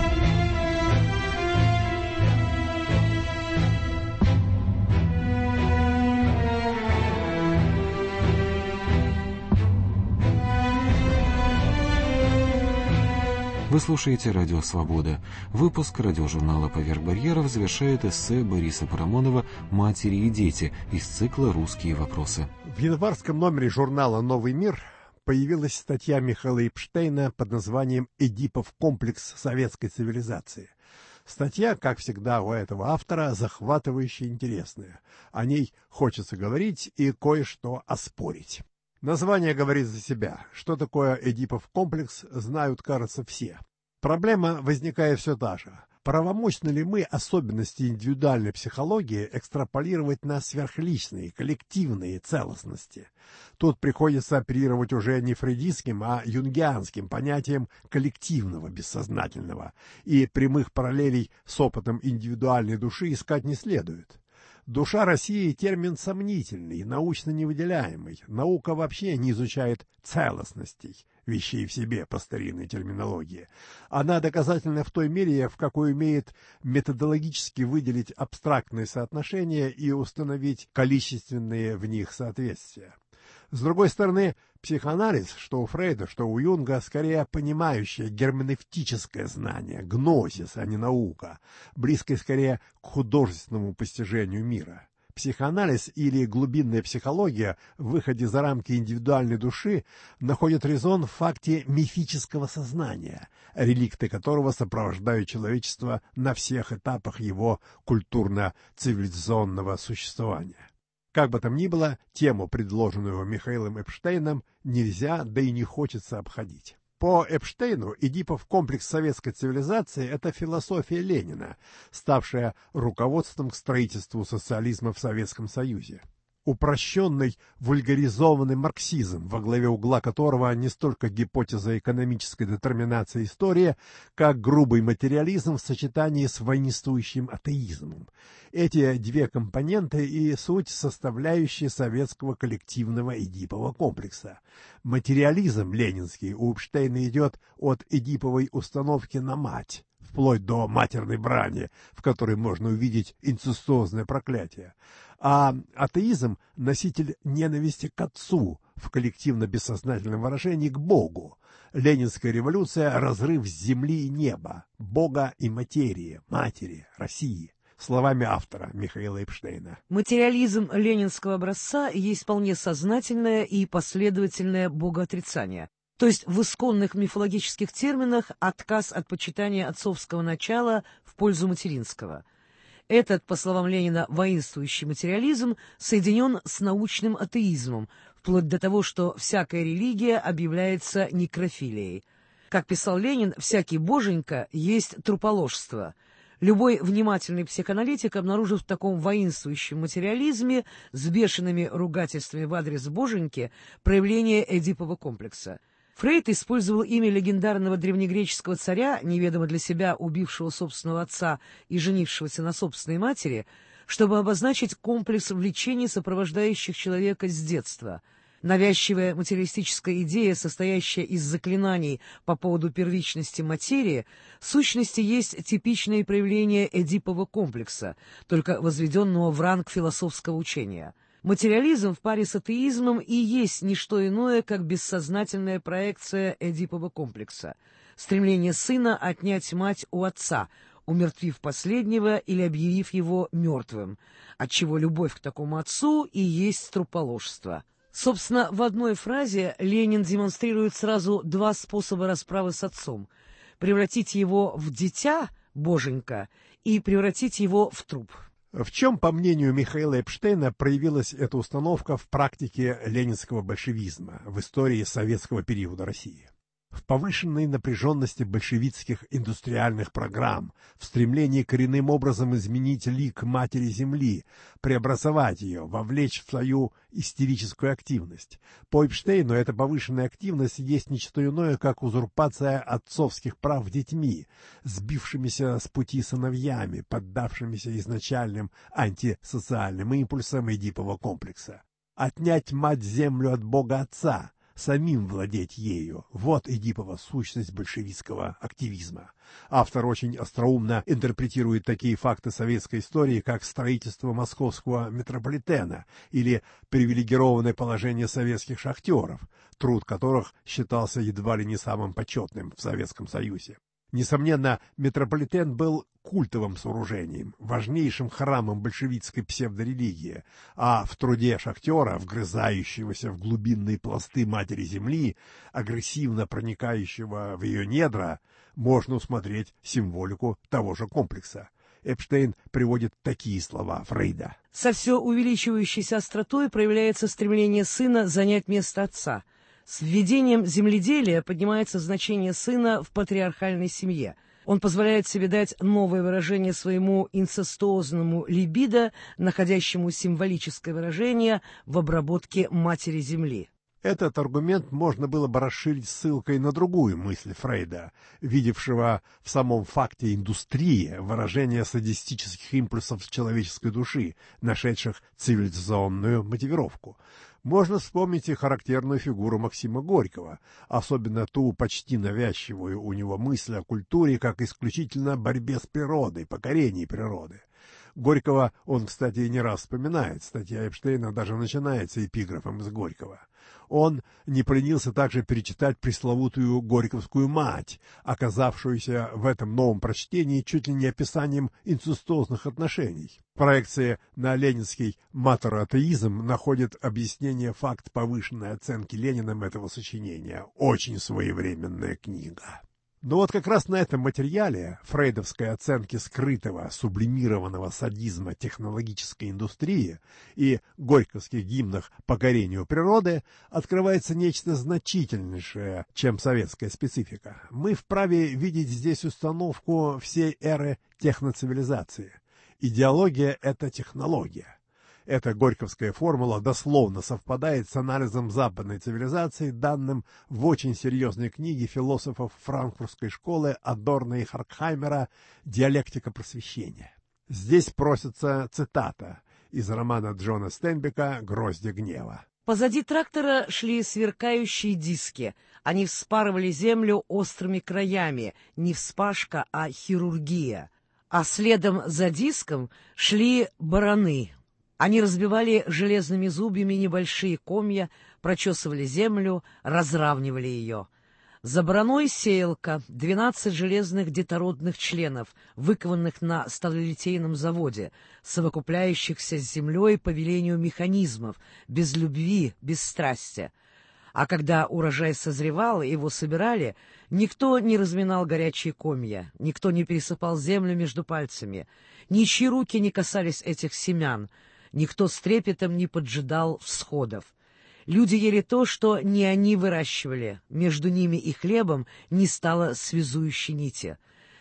[SPEAKER 8] Вы слушаете «Радио Свобода». Выпуск радиожурнала «Поверх барьеров» завершает эссе Бориса Парамонова «Матери и дети» из цикла «Русские вопросы».
[SPEAKER 23] В январском номере журнала «Новый мир» появилась статья Михаила Эпштейна под названием «Эдипов комплекс советской цивилизации». Статья, как всегда у этого автора, захватывающе интересная. О ней хочется говорить и кое-что оспорить. Название говорит за себя. Что такое Эдипов комплекс, знают, кажется, все. Проблема возникает все та же. Правомочны ли мы особенности индивидуальной психологии экстраполировать на сверхличные, коллективные целостности? Тут приходится оперировать уже не фрейдистским, а юнгианским понятием коллективного бессознательного, и прямых параллелей с опытом индивидуальной души искать не следует. Душа России — термин сомнительный, научно невыделяемый. Наука вообще не изучает целостностей вещей в себе по старинной терминологии. Она доказательна в той мере, в какой умеет методологически выделить абстрактные соотношения и установить количественные в них соответствия. С другой стороны, психоанализ, что у Фрейда, что у Юнга, скорее понимающее герменевтическое знание, гнозис, а не наука, близкое скорее к художественному постижению мира. Психоанализ или глубинная психология в выходе за рамки индивидуальной души находят резон в факте мифического сознания, реликты которого сопровождают человечество на всех этапах его культурно-цивилизационного существования. Как бы там ни было, тему, предложенную Михаилом Эпштейном, нельзя, да и не хочется обходить. По Эпштейну Эдипов комплекс советской цивилизации – это философия Ленина, ставшая руководством к строительству социализма в Советском Союзе. Упрощенный, вульгаризованный марксизм, во главе угла которого не столько гипотеза экономической детерминации истории, как грубый материализм в сочетании с воинствующим атеизмом. Эти две компоненты и суть составляющие советского коллективного Эдипового комплекса. Материализм ленинский у Эпштейна идет от эдиповой установки на мать, вплоть до матерной брани, в которой можно увидеть инцестуозное проклятие. А атеизм – носитель ненависти к отцу, в коллективно-бессознательном выражении к Богу. Ленинская революция – разрыв с земли и неба, Бога и материи, матери, России. Словами автора Михаила Эпштейна.
[SPEAKER 1] Материализм ленинского образца есть вполне сознательное и последовательное богоотрицание. То есть в исконных мифологических терминах отказ от почитания отцовского начала в пользу материнского. Этот, по словам Ленина, воинствующий материализм соединен с научным атеизмом, вплоть до того, что всякая религия объявляется некрофилией. Как писал Ленин, всякий боженька есть труположство. Любой внимательный психоаналитик, обнаружив в таком воинствующем материализме с бешеными ругательствами в адрес боженьки проявление Эдипового комплекса. Фрейд использовал имя легендарного древнегреческого царя, неведомо для себя убившего собственного отца и женившегося на собственной матери, чтобы обозначить комплекс влечений, сопровождающих человека с детства. Навязчивая материалистическая идея, состоящая из заклинаний по поводу первичности материи, в сущности есть типичное проявление Эдипового комплекса, только возведенного в ранг философского учения. Материализм в паре с атеизмом и есть не что иное, как бессознательная проекция Эдипового комплекса, стремление сына отнять мать у отца, умертвив последнего или объявив его мертвым, отчего любовь к такому отцу и есть труположство. Собственно, в одной фразе Ленин демонстрирует сразу два способа расправы с отцом – превратить его в дитя, боженька, и превратить его в труп.
[SPEAKER 23] В чем, по мнению Михаила Эпштейна, проявилась эта установка в практике ленинского большевизма в истории советского периода России? В повышенной напряженности большевистских индустриальных программ, в стремлении коренным образом изменить лик матери Земли, преобразовать ее, вовлечь в свою истерическую активность. По Эпштейну эта повышенная активность есть не что иное, как узурпация отцовских прав детьми, сбившимися с пути сыновьями, поддавшимися изначальным антисоциальным импульсам Эдипового комплекса. Отнять мать-землю от Бога Отца, самим владеть ею. Вот Эдипова сущность большевистского активизма. Автор очень остроумно интерпретирует такие факты советской истории, как строительство московского метрополитена или привилегированное положение советских шахтеров, труд которых считался едва ли не самым почетным в Советском Союзе. Несомненно, метрополитен был культовым сооружением, важнейшим храмом большевистской псевдорелигии, а в труде шахтера, вгрызающегося в глубинные пласты матери Земли, агрессивно проникающего в ее недра, можно усмотреть символику того же комплекса. Эпштейн приводит такие слова Фрейда.
[SPEAKER 1] Со все увеличивающейся остротой проявляется стремление сына занять место отца. С введением земледелия поднимается значение сына в патриархальной семье. Он позволяет себе дать новое выражение своему инцестуозному либидо, находящему символическое выражение в обработке матери земли.
[SPEAKER 23] Этот аргумент можно было бы расширить ссылкой на другую мысль Фрейда, видевшего в самом факте индустрии выражение садистических импульсов человеческой души, нашедших цивилизационную мотивировку. Можно вспомнить и характерную фигуру Максима Горького, особенно ту почти навязчивую у него мысль о культуре как исключительно борьбе с природой, покорении природы. Горького он, кстати, не раз вспоминает, статья Эпштейна даже начинается эпиграфом из Горького. Он не поленился также перечитать пресловутую «Горьковскую мать», оказавшуюся в этом новом прочтении чуть ли не описанием инцестозных отношений. В проекции на ленинский материатеизм находит объяснение факт повышенной оценки Лениным этого сочинения. Очень своевременная книга. Но вот как раз на этом материале фрейдовской оценки скрытого, сублимированного садизма технологической индустрии и горьковских гимнах покорению природы открывается нечто значительнейшее, чем советская специфика. Мы вправе видеть здесь установку всей эры техноцивилизации. Идеология — это технология. Эта горьковская формула дословно совпадает с анализом западной цивилизации, данным в очень серьезной книге философов франкфуртской школы Адорно и Хоркхаймера «Диалектика просвещения». Здесь просится цитата из романа Джона Стенбека «Гроздья гнева».
[SPEAKER 1] Позади трактора шли сверкающие диски. Они вспарывали землю острыми краями, не вспашка, а хирургия. А следом за диском шли бараны. Они разбивали железными зубьями небольшие комья, прочесывали землю, разравнивали ее. За бараной сеялка, двенадцать железных детородных членов, выкованных на сталелитейном заводе, совокупляющихся с землей по велению механизмов, без любви, без страсти. А когда урожай созревал и его собирали, никто не разминал горячие комья, никто не пересыпал землю между пальцами, ничьи руки не касались этих семян, никто с трепетом не поджидал всходов. Люди ели то, что не они выращивали, между ними и хлебом не стало связующей нити.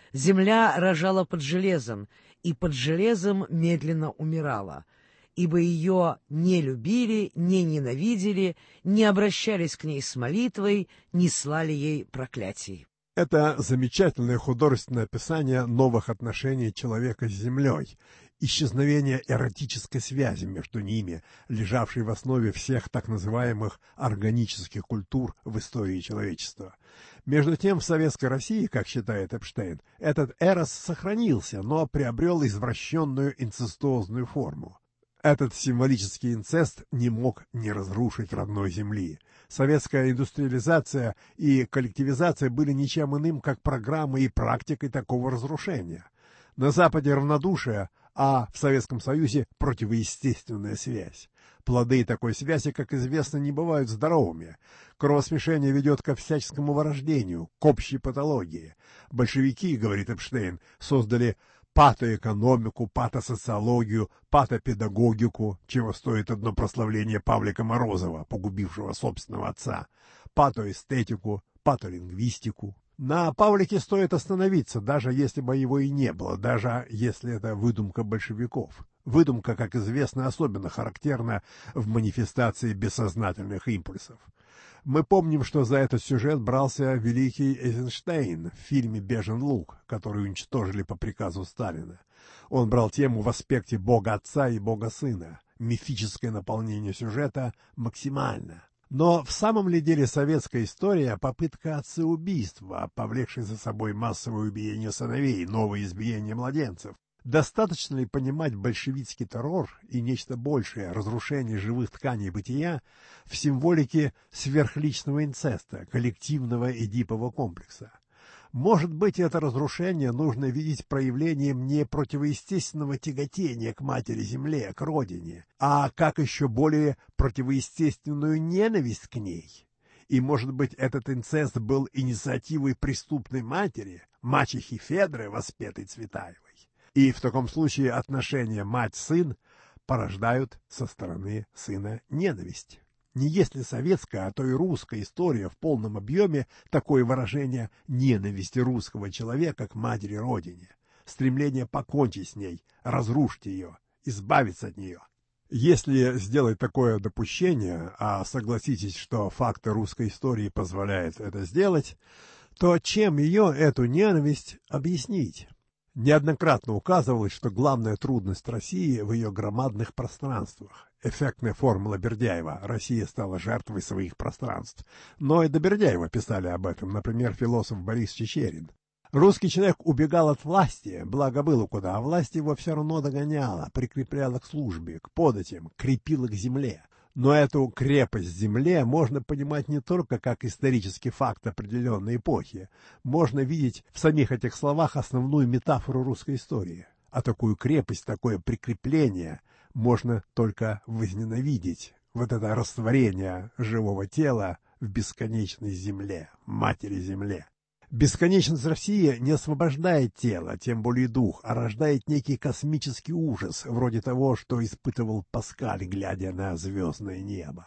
[SPEAKER 1] Земля рожала под железом, и под железом медленно умирала, ибо ее не любили, не ненавидели, не обращались к ней с молитвой, не слали ей проклятий.
[SPEAKER 23] Это замечательное художественное описание новых отношений человека с землей, исчезновение эротической связи между ними, лежавшей в основе всех так называемых органических культур в истории человечества. Между тем, в Советской России, как считает Эпштейн, этот эрос сохранился, но приобрел извращенную инцестуозную форму. Этот символический инцест не мог не разрушить родной земли. Советская индустриализация и коллективизация были ничем иным, как программой и практикой такого разрушения. На Западе равнодушие, а в Советском Союзе противоестественная связь. Плоды такой связи, как известно, не бывают здоровыми. Кровосмешение ведет ко всяческому вырождению, к общей патологии. Большевики, говорит Эпштейн, создали патоэкономику, патосоциологию, патопедагогику, чего стоит одно прославление Павлика Морозова, погубившего собственного отца, патоэстетику, патолингвистику. На Павлике стоит остановиться, даже если бы его и не было, даже если это выдумка большевиков. Выдумка, как известно, особенно характерна в манифестации бессознательных импульсов. Мы помним, что за этот сюжет брался великий Эйзенштейн в фильме «Бежен луг», который уничтожили по приказу Сталина. Он брал тему в аспекте Бога Отца и Бога Сына. Мифическое наполнение сюжета максимально. Но в самом ли деле советская история — попытка отцеубийства, повлекшей за собой массовое убиение сыновей, новое избиение младенцев? Достаточно ли понимать большевистский террор и нечто большее — разрушение живых тканей бытия в символике сверхличного инцеста, коллективного эдипового комплекса? Может быть, это разрушение нужно видеть проявлением не противоестественного тяготения к матери-земле, к родине, а как еще более противоестественную ненависть к ней. И, может быть, этот инцест был инициативой преступной матери, мачехи Федры, воспетой Цветаевой. И в таком случае отношения мать-сын порождают со стороны сына ненависть. Не есть ли советская, а то и русская история в полном объеме такое выражение ненависти русского человека к матери-родине, стремление покончить с ней, разрушить ее, избавиться от нее? Если сделать такое допущение, а согласитесь, что факты русской истории позволяют это сделать, то чем ее, эту ненависть, объяснить? Неоднократно указывалось, что главная трудность России в ее громадных пространствах. Эффектная формула Бердяева «Россия стала жертвой своих пространств». Но и до Бердяева писали об этом, например, философ Борис Чичерин. Русский человек убегал от власти, благо было куда, а власть его все равно догоняла, прикрепляла к службе, к податям, крепила к земле. Но эту крепость земле можно понимать не только как исторический факт определенной эпохи. Можно видеть в самих этих словах основную метафору русской истории. А такую крепость, такое прикрепление можно только возненавидеть. Вот это растворение живого тела в бесконечной земле, матери-земле. Бесконечность России не освобождает тело, тем более дух, а рождает некий космический ужас, вроде того, что испытывал Паскаль, глядя на звездное небо.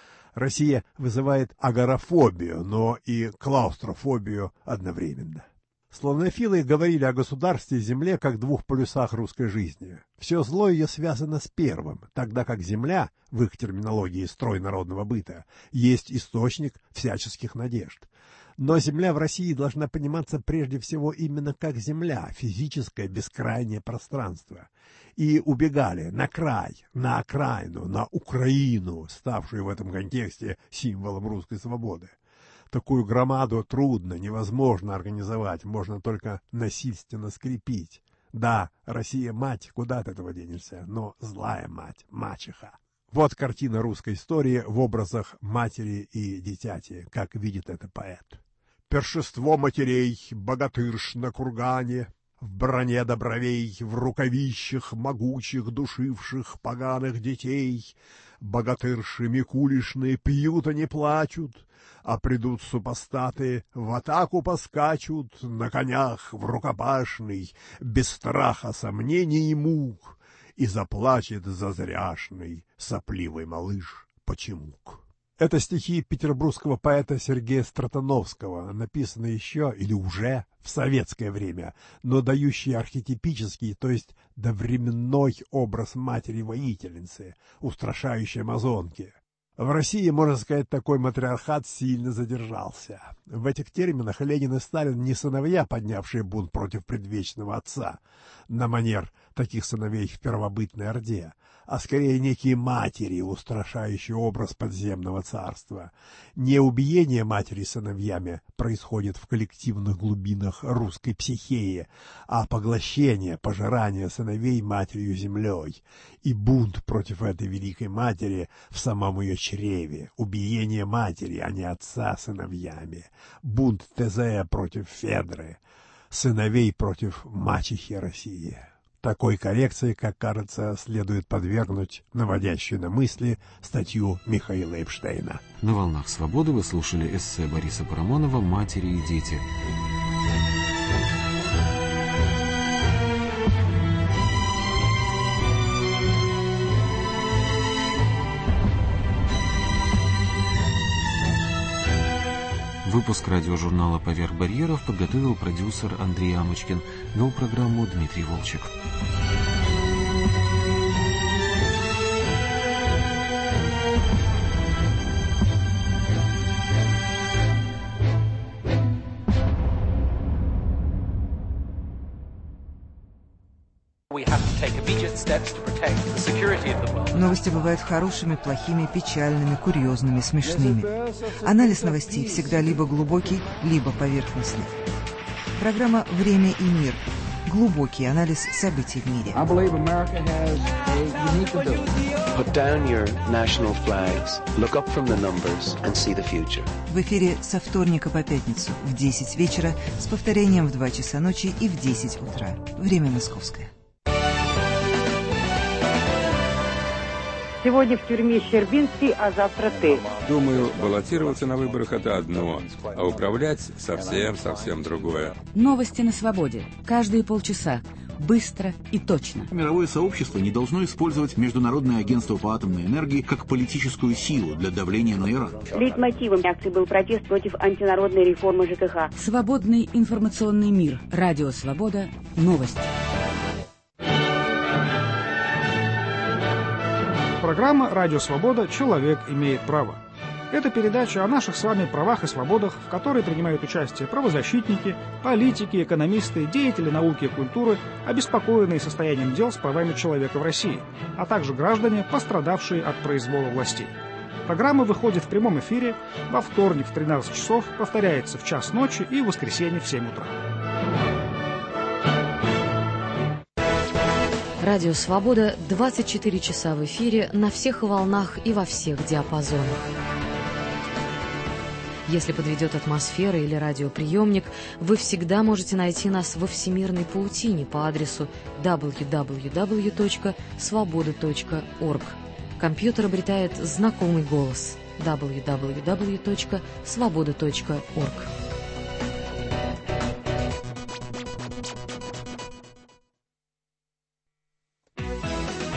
[SPEAKER 23] Россия вызывает агорафобию, но и клаустрофобию одновременно. Славянофилы говорили о государстве и земле как двух полюсах русской жизни. Все зло ее связано с первым, тогда как земля, в их терминологии строй народного быта, есть источник всяческих надежд. Но земля в России должна пониматься прежде всего именно как земля, физическое бескрайнее пространство. И убегали на край, на окраину, на Украину, ставшую в этом контексте символом русской свободы. Такую громаду трудно, невозможно организовать, можно только насильственно скрепить. Да, Россия мать, куда от этого денешься, но злая мать, мачеха. Вот картина русской истории в образах матери и дитяти, как видит это поэт. Першество матерей, богатырш на кургане, в броне до бровей, в рукавищах могучих, душивших поганых детей. Богатырши микулишные пьют, а не плачут, а придут супостаты, в атаку поскачут, на конях в рукопашный, без страха, сомнений и мук, и заплачет зазряшный сопливый малыш почемук. Это стихи петербургского поэта Сергея Стратоновского, написанные еще или уже в советское время, но дающие архетипический, то есть довременной образ матери-воительницы, устрашающей амазонки. В России, можно сказать, такой матриархат сильно задержался. В этих терминах Ленин и Сталин не сыновья, поднявшие бунт против предвечного отца, на манер таких сыновей в первобытной Орде, а скорее некие матери, устрашающий образ подземного царства. Не убиение матери сыновьями происходит в коллективных глубинах русской психеи, а поглощение, пожирание сыновей матерью землей и бунт против этой великой матери в самом ее чреве, убиение матери, а не отца сыновьями, бунт Тезея против Федры, сыновей против мачехи России. Такой коррекции, как кажется, следует подвергнуть наводящую на мысли статью Михаила Эпштейна.
[SPEAKER 8] На «Волнах свободы» вы слушали эссе Бориса Парамонова «Матери и дети». Выпуск радиожурнала «Поверх барьеров» подготовил продюсер Андрей Амочкин. Вел программу Дмитрий Волчек.
[SPEAKER 3] Новости бывают хорошими, плохими, печальными, курьезными, смешными. Анализ новостей всегда либо глубокий, либо поверхностный. Программа «Время и мир». Глубокий анализ событий в мире. В эфире со вторника по пятницу в десять вечера с повторением в два часа ночи и в десять утра. Время московское.
[SPEAKER 4] Сегодня в тюрьме Щербинский, а завтра ты.
[SPEAKER 2] Думаю, баллотироваться на выборах – это одно, а управлять – совсем-совсем другое.
[SPEAKER 5] Новости на свободе. Каждые полчаса. Быстро и точно.
[SPEAKER 24] Мировое сообщество не должно использовать Международное агентство по атомной энергии как политическую силу для давления на Иран.
[SPEAKER 4] Лейтмотивом акции был протест против антинародной реформы ЖКХ.
[SPEAKER 5] Свободный информационный мир. Радио «Свобода». Новости.
[SPEAKER 6] Программа «Радио Свобода. Человек имеет право». Это передача о наших с вами правах и свободах, в которой принимают участие правозащитники, политики, экономисты, деятели науки и культуры, обеспокоенные состоянием дел с правами человека в России, а также граждане, пострадавшие от произвола властей. Программа выходит в прямом эфире во вторник в тринадцать часов, повторяется в час ночи и в воскресенье в семь утра.
[SPEAKER 5] Радио «Свобода» двадцать четыре часа в эфире на всех волнах и во всех диапазонах. Если подведет атмосфера или радиоприемник, вы всегда можете найти нас во всемирной паутине по адресу дабл ю дабл ю дабл ю точка свобода точка орг. Компьютер обретает знакомый голос дабл ю дабл ю дабл ю точка свобода точка орг.